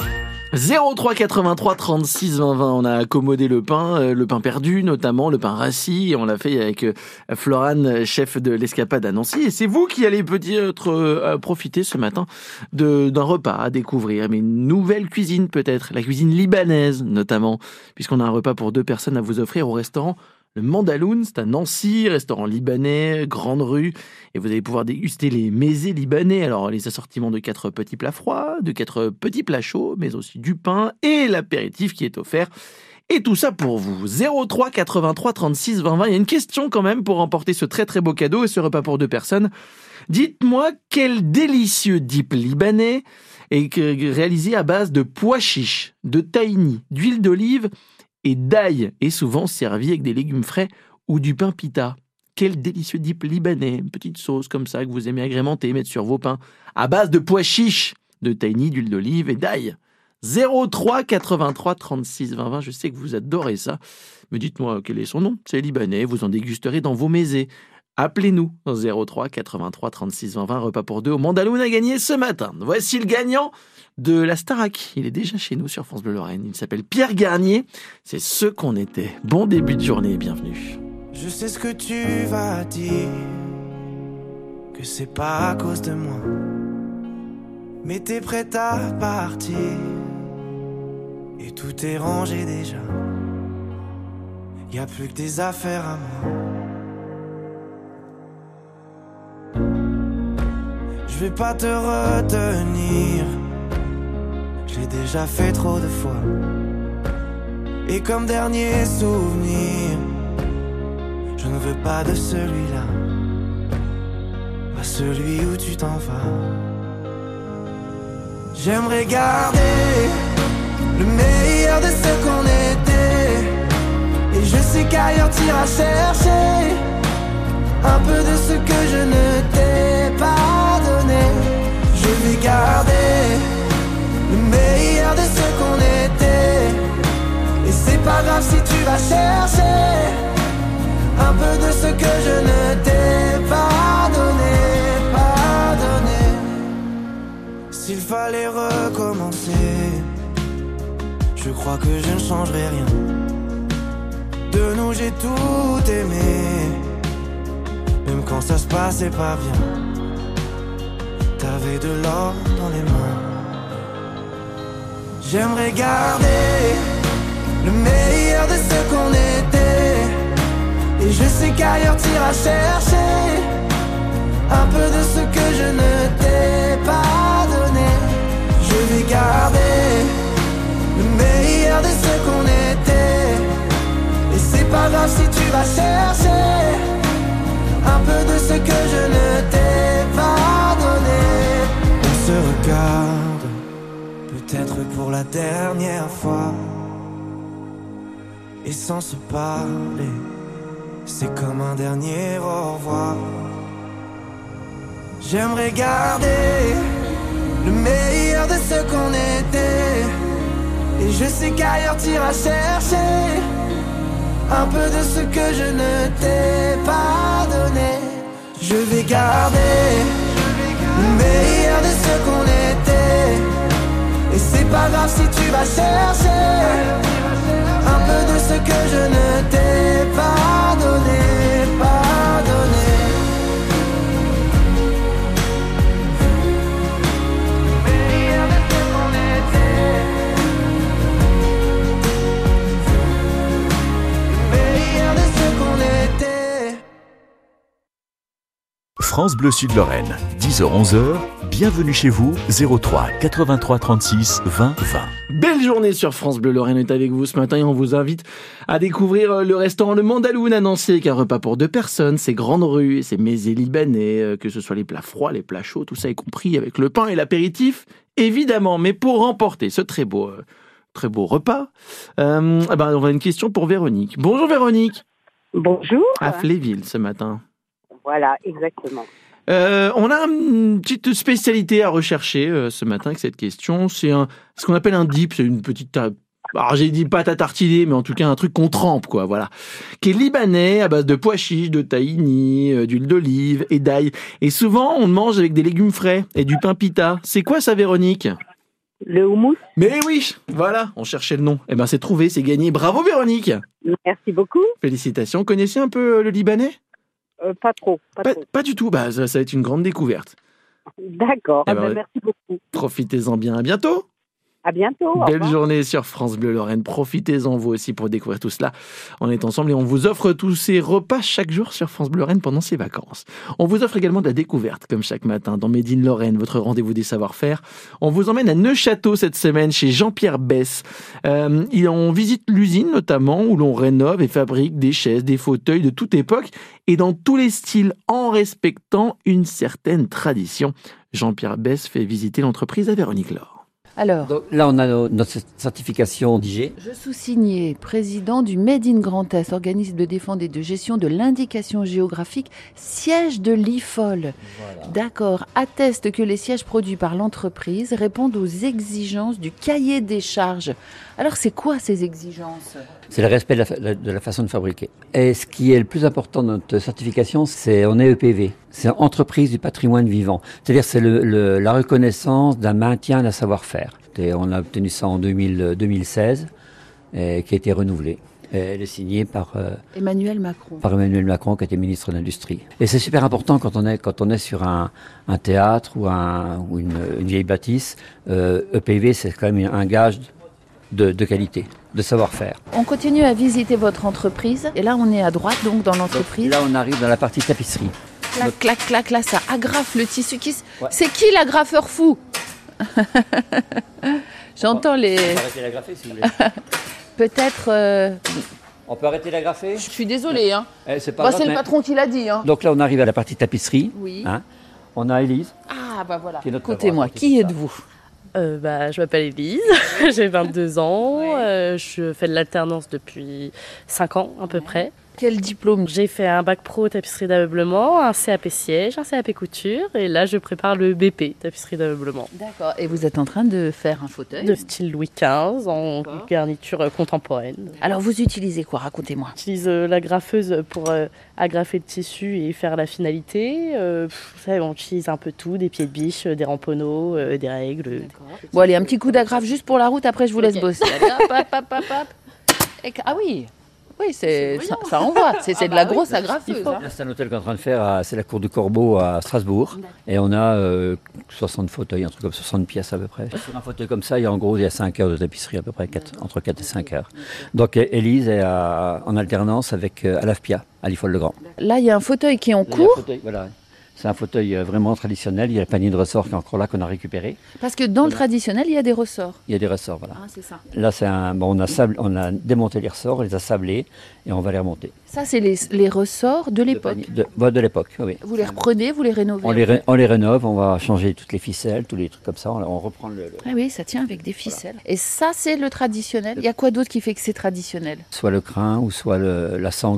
zéro trois quatre-vingt-trois trente-six vingt vingt, on a accommodé le pain, euh, le pain perdu notamment, le pain rassis, et on l'a fait avec euh, Florane, chef de l'Escapade à Nancy. Et c'est vous qui allez peut-être euh, profiter ce matin de, d'un repas à découvrir, mais une nouvelle cuisine peut-être, la cuisine libanaise notamment, puisqu'on a un repas pour deux personnes à vous offrir au restaurant Le Mandaloun, c'est à Nancy, restaurant libanais, grande rue, et vous allez pouvoir déguster les mésés libanais. Alors, les assortiments de quatre petits plats froids, de quatre petits plats chauds, mais aussi du pain et l'apéritif qui est offert. Et tout ça pour vous. zéro trois quatre-vingt-trois trente-six vingt vingt. Il y a une question quand même pour remporter ce très très beau cadeau et ce repas pour deux personnes. Dites-moi quel délicieux dip libanais est réalisé à base de pois chiches, de tahini, d'huile d'olive et d'ail, et souvent servi avec des légumes frais ou du pain pita. Quel délicieux dip libanais, une petite sauce comme ça que vous aimez agrémenter, mettre sur vos pains, à base de pois chiches, de tahini, d'huile d'olive et d'ail. zéro trois quatre-vingt-trois trente-six vingt vingt, je sais que vous adorez ça. Mais dites-moi quel est son nom, c'est libanais, vous en dégusterez dans vos mésés. Appelez-nous au zéro trois quatre-vingt-trois trente-six vingt vingt, repas pour deux au Mandaloun à gagner ce matin. Voici le gagnant de la Starac. Il est déjà chez nous sur France Bleu Lorraine. Il s'appelle Pierre Garnier. C'est ce qu'on était. Bon début de journée, bienvenue. Je sais ce que tu vas dire, que c'est pas à cause de moi, mais t'es prête à partir et tout est rangé déjà. Y a plus que des affaires à moi. Je vais pas te retenir, je l'ai déjà fait trop de fois. Et comme dernier souvenir, je ne veux pas de celui-là, pas celui où tu t'en vas. J'aimerais garder le meilleur de ce qu'on était, et je sais qu'ailleurs t'iras chercher un peu de ce que je ne t'ai pas donné. Je vais garder le meilleur de ce qu'on était, et c'est pas grave si tu vas chercher un peu de ce que je ne t'ai pas donné, pas donné. S'il fallait recommencer, je crois que je ne changerai rien. De nous j'ai tout aimé, même quand ça se passait pas bien. T'avais de l'or dans les mains. J'aimerais garder le meilleur de ce qu'on était, et je sais qu'ailleurs t'iras chercher un peu de ce que je ne t'ai pas donné. Je vais garder le meilleur de ce qu'on était, et c'est pas grave si tu vas chercher un peu de ce que je ne t'ai pas donné. On se regarde, peut-être pour la dernière fois, et sans se parler, c'est comme un dernier au revoir. J'aimerais garder le meilleur de ce qu'on était, et je sais qu'ailleurs t'iras chercher un peu de ce que je ne t'ai pas donné. Je vais garder le meilleur de ce qu'on était, pas grave si tu vas chercher un peu de ce que je ne t'ai pas donné, pas donné. Meilleur de ce qu'on était, meilleur de ce qu'on était. France Bleu Sud-Lorraine, dix heures onze heures, bienvenue chez vous, zéro trois quatre-vingt-trois trente-six vingt vingt. Belle journée sur France Bleu, Lorraine est avec vous ce matin et on vous invite à découvrir le restaurant Le Mandaloun à Nancy avec un repas pour deux personnes, ses grandes rues et ses mésés libanais, que ce soit les plats froids, les plats chauds, tout ça est compris avec le pain et l'apéritif, évidemment. Mais pour remporter ce très beau, euh, très beau repas, euh, eh ben, on a une question pour Véronique. Bonjour Véronique. Bonjour. À Fléville ce matin. Voilà, exactement. Euh, on a une petite spécialité à rechercher euh, ce matin avec cette question. C'est un, ce qu'on appelle un dip, c'est une petite, ta... alors j'ai dit pâte à tartiner, mais en tout cas un truc qu'on trempe, quoi, voilà, qui est libanais à base de pois chiches, de tahini, euh, d'huile d'olive et d'ail. Et souvent on le mange avec des légumes frais et du pain pita. C'est quoi ça, Véronique? Le houmous. Mais oui, voilà, on cherchait le nom. Eh ben c'est trouvé, c'est gagné. Bravo Véronique. Merci beaucoup. Félicitations. Connaissez un peu le libanais? Euh, pas trop, pas, pas, trop. Pas du tout, bah, ça, ça va être une grande découverte. D'accord, Eh ah ben, ben, merci beaucoup. Profitez-en bien, à bientôt. À bientôt. Belle journée sur France Bleu Lorraine. Profitez-en vous aussi pour découvrir tout cela. On est ensemble et on vous offre tous ces repas chaque jour sur France Bleu Lorraine pendant ces vacances. On vous offre également de la découverte, comme chaque matin, dans Made in Lorraine, votre rendez-vous des savoir-faire. On vous emmène à Neufchâteau cette semaine, chez Jean-Pierre Besse. Euh, on visite l'usine notamment, où l'on rénove et fabrique des chaises, des fauteuils de toute époque et dans tous les styles, en respectant une certaine tradition. Jean-Pierre Besse fait visiter l'entreprise à Véronique Laure. Alors, donc, là, on a no- notre certification d'I G. Je sous-signais président du Made in Grand Est, organisme de défense et de gestion de l'indication géographique, siège de l'I F O L. Voilà. D'accord, atteste que les sièges produits par l'entreprise répondent aux exigences du cahier des charges. Alors, c'est quoi ces exigences ? C'est le respect de la, de la façon de fabriquer. Et ce qui est le plus important dans notre certification, c'est on est E P V. C'est entreprise du patrimoine vivant. C'est-à-dire c'est le, le, la reconnaissance d'un maintien d'un savoir-faire. Et on a obtenu ça en deux mille, deux mille seize, et qui a été renouvelé. Et elle est signée par euh, Emmanuel Macron. Par Emmanuel Macron, qui était ministre de l'Industrie. Et c'est super important quand on est quand on est sur un, un théâtre ou, un, ou une, une vieille bâtisse. Euh, E P V, c'est quand même un gage de, de qualité, de savoir-faire. On continue à visiter votre entreprise. Et là, on est à droite, donc, dans l'entreprise. Donc, là, on arrive dans la partie tapisserie. Clac, Donc... clac, clac, là, ça agrafe le tissu. Qui... Ouais. C'est qui l'agrafeur fou? J'entends les... On peut arrêter l'agrafer, si vous voulez. Peut-être... Euh... On peut arrêter l'agrafer? Je suis désolée. Hein. Eh, c'est pas bah, grave, c'est mais... le patron qui l'a dit. Hein. Donc là, on arrive à la partie tapisserie. Oui. Hein. On a Élise. Ah, bah voilà. Écoutez-moi, qui êtes-vous? Euh, bah, je m'appelle Élise, j'ai vingt-deux ans, ouais. euh, je fais de l'alternance depuis cinq ans à peu près. Quel diplôme? J'ai fait un bac pro tapisserie d'ameublement, un C A P siège, un C A P couture et là je prépare le B P tapisserie d'ameublement. D'accord, et vous êtes en train de faire un fauteuil? De style Louis quinze en D'accord. garniture contemporaine. Alors vous utilisez quoi? Racontez-moi. J'utilise euh, la graffeuse pour euh, agrafer le tissu et faire la finalité. Euh, vous savez, on utilise un peu tout, des pieds de biche, des ramponneaux, euh, des règles. D'accord. Bon allez, un petit coup d'agrafe juste pour la route, après je vous laisse okay. bosser. Allez, hop, hop, hop, hop, hop. Et... Ah oui. Oui, c'est, c'est ça, ça envoie. C'est, c'est ah de la bah grosse oui, agrafeuse. Hein. Là, c'est un hôtel qu'on est en train de faire, à, c'est la Cour du Corbeau à Strasbourg. D'accord. Et on a euh, soixante fauteuils, un truc comme soixante pièces à peu près. Sur un fauteuil comme ça, il y a en gros il y a cinq heures de tapisserie à peu près, quatre, entre quatre et cinq heures. Donc Élise est à, en alternance avec euh, à l'A F P A, à l'I F O L Le Grand. Là, il y a un fauteuil qui est en cours. Fauteuil, voilà. C'est un fauteuil vraiment traditionnel. Il y a le panier de ressorts qui est encore là, qu'on a récupéré. Parce que dans voilà. le traditionnel, il y a des ressorts. Il y a des ressorts, voilà. Ah, c'est ça. Là, c'est un, bon, on, a sable, on a démonté les ressorts, on les a sablés et on va les remonter. Ça, c'est les, les ressorts de l'époque. De, de, de l'époque, oui. Vous les reprenez, vous les rénovez? On les, ré, on les rénove, on va changer toutes les ficelles, tous les trucs comme ça. On, on reprend le, le... Ah oui, ça tient avec des ficelles. Voilà. Et ça, c'est le traditionnel. Il y a quoi d'autre qui fait que c'est traditionnel? Soit le crin ou soit le, la sangle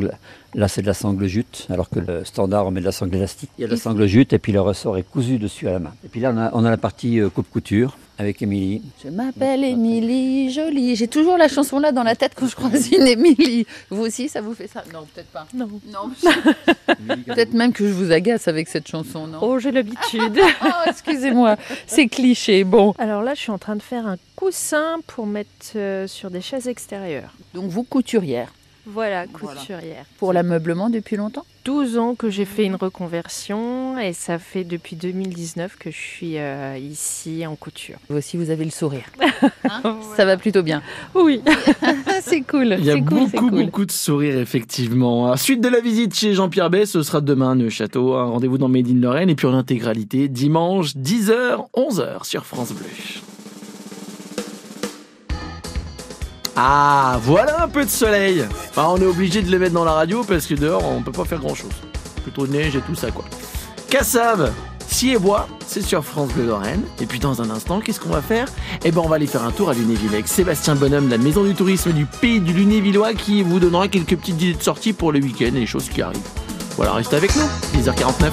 Là, c'est de la sangle jute, alors que le standard, on met de la sangle élastique. Il y a de la sangle jute et puis le ressort est cousu dessus à la main. Et puis là, on a, on a la partie euh, coupe-couture avec Émilie. Je m'appelle Émilie Jolie. J'ai toujours la chanson là dans la tête quand je croise une Émilie. Vous aussi, ça vous fait ça? Non, peut-être pas. Non. Non. Peut-être même que je vous agace avec cette chanson, non? Oh, j'ai l'habitude. Oh, excusez-moi, c'est cliché. Bon. Alors là, je suis en train de faire un coussin pour mettre euh, sur des chaises extérieures. Donc vous, couturière. Voilà, couturière. Pour l'ameublement depuis longtemps? douze ans que j'ai fait une reconversion et ça fait depuis deux mille dix-neuf que je suis euh, ici en couture. Vous aussi, vous avez le sourire. Hein ouais. Ça va plutôt bien. Oui. C'est cool. Il y a c'est beaucoup, cool, cool. beaucoup de sourires, effectivement. Suite de la visite chez Jean-Pierre Bey, ce sera demain à Neuchâteau. Un rendez-vous dans Made in Lorraine et puis en intégralité, dimanche, dix heures, onze heures sur France Bleu. Ah, voilà un peu de soleil. Enfin, on est obligé de le mettre dans la radio parce que dehors, on peut pas faire grand-chose. Plutôt de neige et tout ça, quoi. Cassave, scie et bois, c'est sur France Bleu Lorraine. Et puis dans un instant, qu'est-ce qu'on va faire? Eh ben, on va aller faire un tour à Lunéville avec Sébastien Bonhomme de la Maison du Tourisme du Pays du Lunévillois qui vous donnera quelques petites idées de sortie pour le week-end et les choses qui arrivent. Voilà, restez avec nous. dix heures quarante-neuf.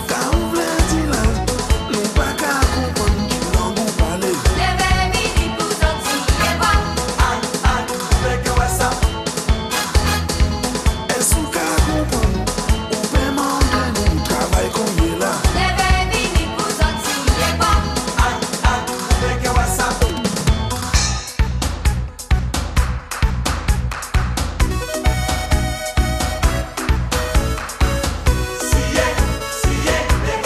Yeah.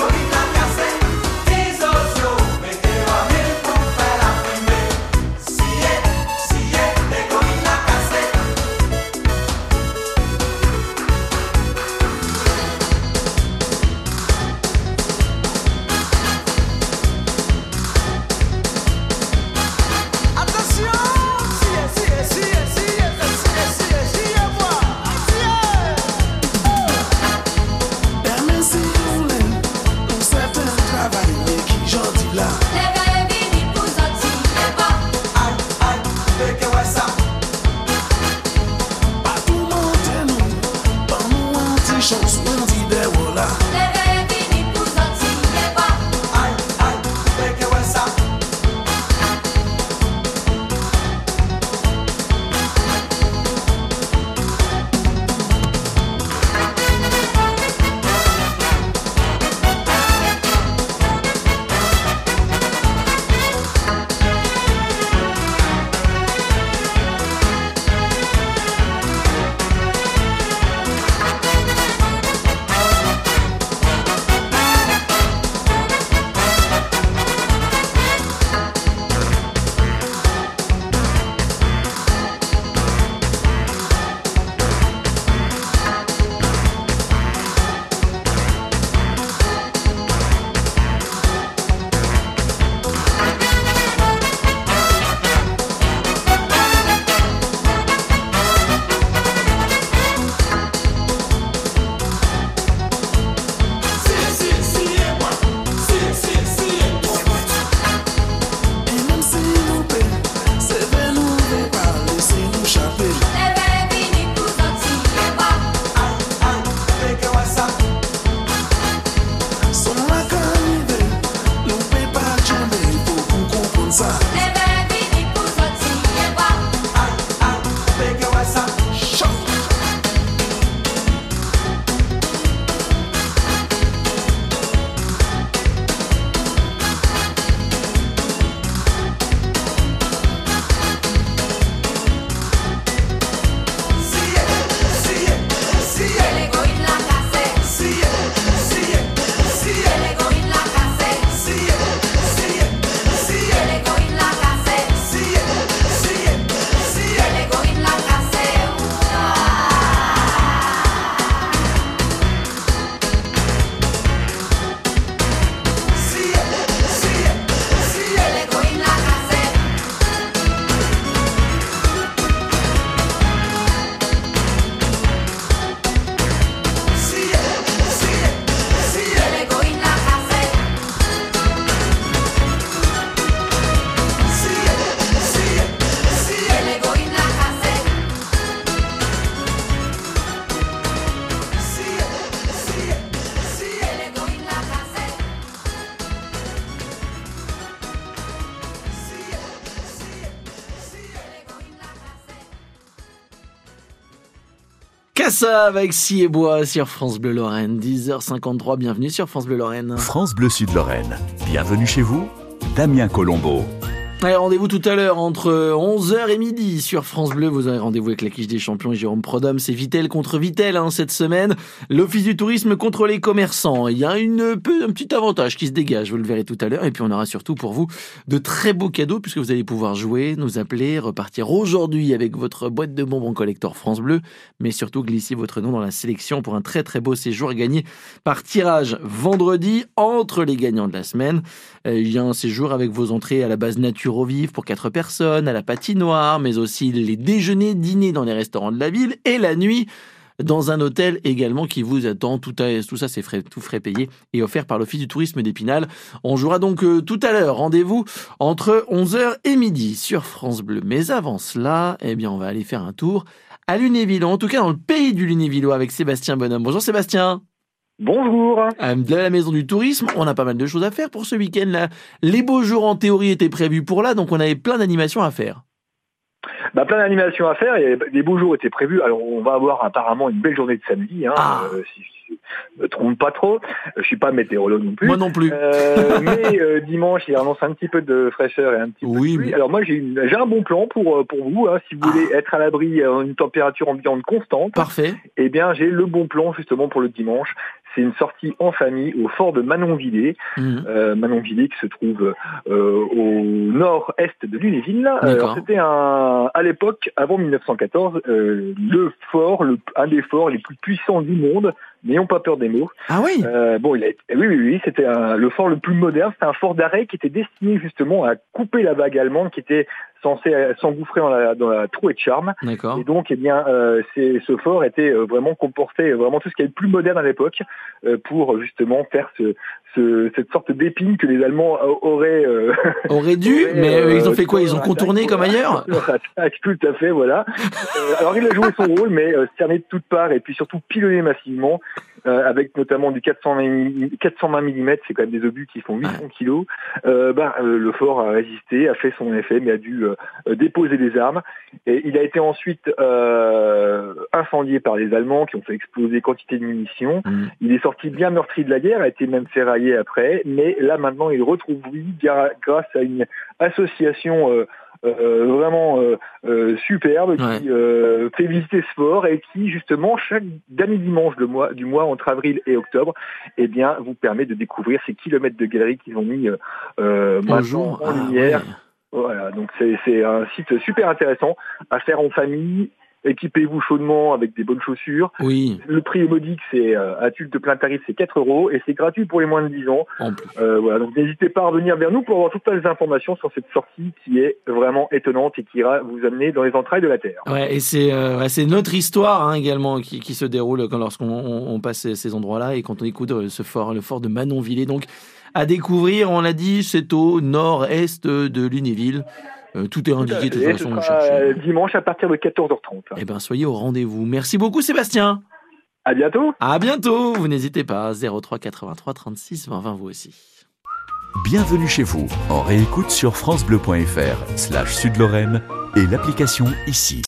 Cassa avec Scie et Bois sur France Bleu Lorraine, dix heures cinquante-trois, bienvenue sur France Bleu Lorraine. France Bleu Sud Lorraine, bienvenue chez vous, Damien Colombo. Allez, rendez-vous tout à l'heure entre onze heures et midi sur France Bleu. Vous aurez rendez-vous avec la quiche des champions et Jérôme Prodhomme. C'est Vitel contre Vitel hein, cette semaine. L'Office du tourisme contre les commerçants. Il y a une, un petit avantage qui se dégage, vous le verrez tout à l'heure. Et puis on aura surtout pour vous de très beaux cadeaux puisque vous allez pouvoir jouer, nous appeler, repartir aujourd'hui avec votre boîte de bonbons collector France Bleu. Mais surtout glisser votre nom dans la sélection pour un très très beau séjour gagné par tirage vendredi entre les gagnants de la semaine. Il y a un séjour avec vos entrées à la base nature au vif pour quatre personnes, à la patinoire, mais aussi les déjeuners, dîners dans les restaurants de la ville et la nuit dans un hôtel également qui vous attend. Tout, à, tout ça, c'est frais, tout frais payé et offert par l'Office du tourisme d'Épinal. On jouera donc euh, tout à l'heure. Rendez-vous entre onze heures et midi sur France Bleu. Mais avant cela, eh bien, on va aller faire un tour à Lunéville, en tout cas dans le pays du Lunévillois avec Sébastien Bonhomme. Bonjour Sébastien. Bonjour. De la Maison du Tourisme, on a pas mal de choses à faire pour ce week-end-là. Les beaux jours en théorie étaient prévus pour là, donc on avait plein d'animations à faire. Bah, plein d'animations à faire et les beaux jours étaient prévus. Alors on va avoir apparemment une belle journée de samedi, hein, ah. euh, si je me trompe pas trop. Je suis pas météorologue non plus. Moi non plus. Euh, mais euh, dimanche, il annonce un petit peu de fraîcheur et un petit oui, peu de pluie. mais... Alors moi j'ai, une, j'ai un bon plan pour pour vous, hein, si vous ah. voulez être à l'abri à une température ambiante constante. Parfait. Eh bien j'ai le bon plan justement pour le dimanche. C'est une sortie en famille au fort de Manonvillers. Mmh. Euh, Manonvillers qui se trouve euh, au nord-est de Lunéville. Alors, c'était un, à l'époque, avant mille neuf cent quatorze, euh, le fort, le, un des forts les plus puissants du monde. N'ayons pas peur des mots. Ah oui. Euh, bon, il a été, oui, oui, oui, c'était un, le fort le plus moderne. C'était un fort d'arrêt qui était destiné justement à couper la vague allemande qui était censée s'engouffrer dans la, dans la trouée de Charme. D'accord. Et donc, eh bien, euh, c'est, ce fort était vraiment comportait vraiment tout ce qui est le plus moderne à l'époque euh, pour justement faire ce, ce, cette sorte d'épine que les Allemands auraient euh, auraient dû, auraient, mais euh, ils ont fait quoi? Ils ont contourné comme ailleurs. Tout à fait, voilà. euh, alors, il a joué son rôle, mais euh, cerné de toutes parts et puis surtout pilonné massivement. Euh, avec notamment du quatre cent vingt millimètres, c'est quand même des obus qui font huit cents kilos. Euh, bah, euh, le fort a résisté, a fait son effet, mais a dû euh, déposer des armes. Et il a été ensuite euh, incendié par les Allemands qui ont fait exploser quantité de munitions. Mmh. Il est sorti bien meurtri de la guerre, a été même ferraillé après, mais là maintenant il retrouve vie grâce à une association euh, Euh, vraiment euh, euh, superbe ouais. qui euh, fait visiter ce fort et qui justement chaque dernier dimanche de mois, du mois entre avril et octobre eh bien vous permet de découvrir ces kilomètres de galeries qu'ils ont mis euh, maintenant en lumière. Ah, ouais. Voilà, donc c'est, c'est un site super intéressant à faire en famille. Équipez-vous chaudement avec des bonnes chaussures. Oui. Le prix est modique, c'est euh, adulte de plein tarif, c'est quatre euros et c'est gratuit pour les moins de dix ans. Euh, voilà, donc n'hésitez pas à revenir vers nous pour avoir toutes les informations sur cette sortie qui est vraiment étonnante et qui ira vous amener dans les entrailles de la terre. Ouais, et c'est euh, c'est notre histoire hein, également qui, qui se déroule quand lorsqu'on on, on passe ces, ces endroits-là et quand on écoute ce fort, le fort de Manonvillers. Donc à découvrir, on l'a dit, c'est au nord-est de Lunéville. Euh, tout est indiqué de toute façon. Ce sera dimanche à partir de quatorze heures trente. Eh bien, soyez au rendez-vous. Merci beaucoup, Sébastien. À bientôt. À bientôt. Vous n'hésitez pas. zéro trois quatre-vingt-trois trente-six vingt vingt, vous aussi. Bienvenue chez vous. En réécoute sur francebleu point fr slash Sud Lorraine et l'application ici.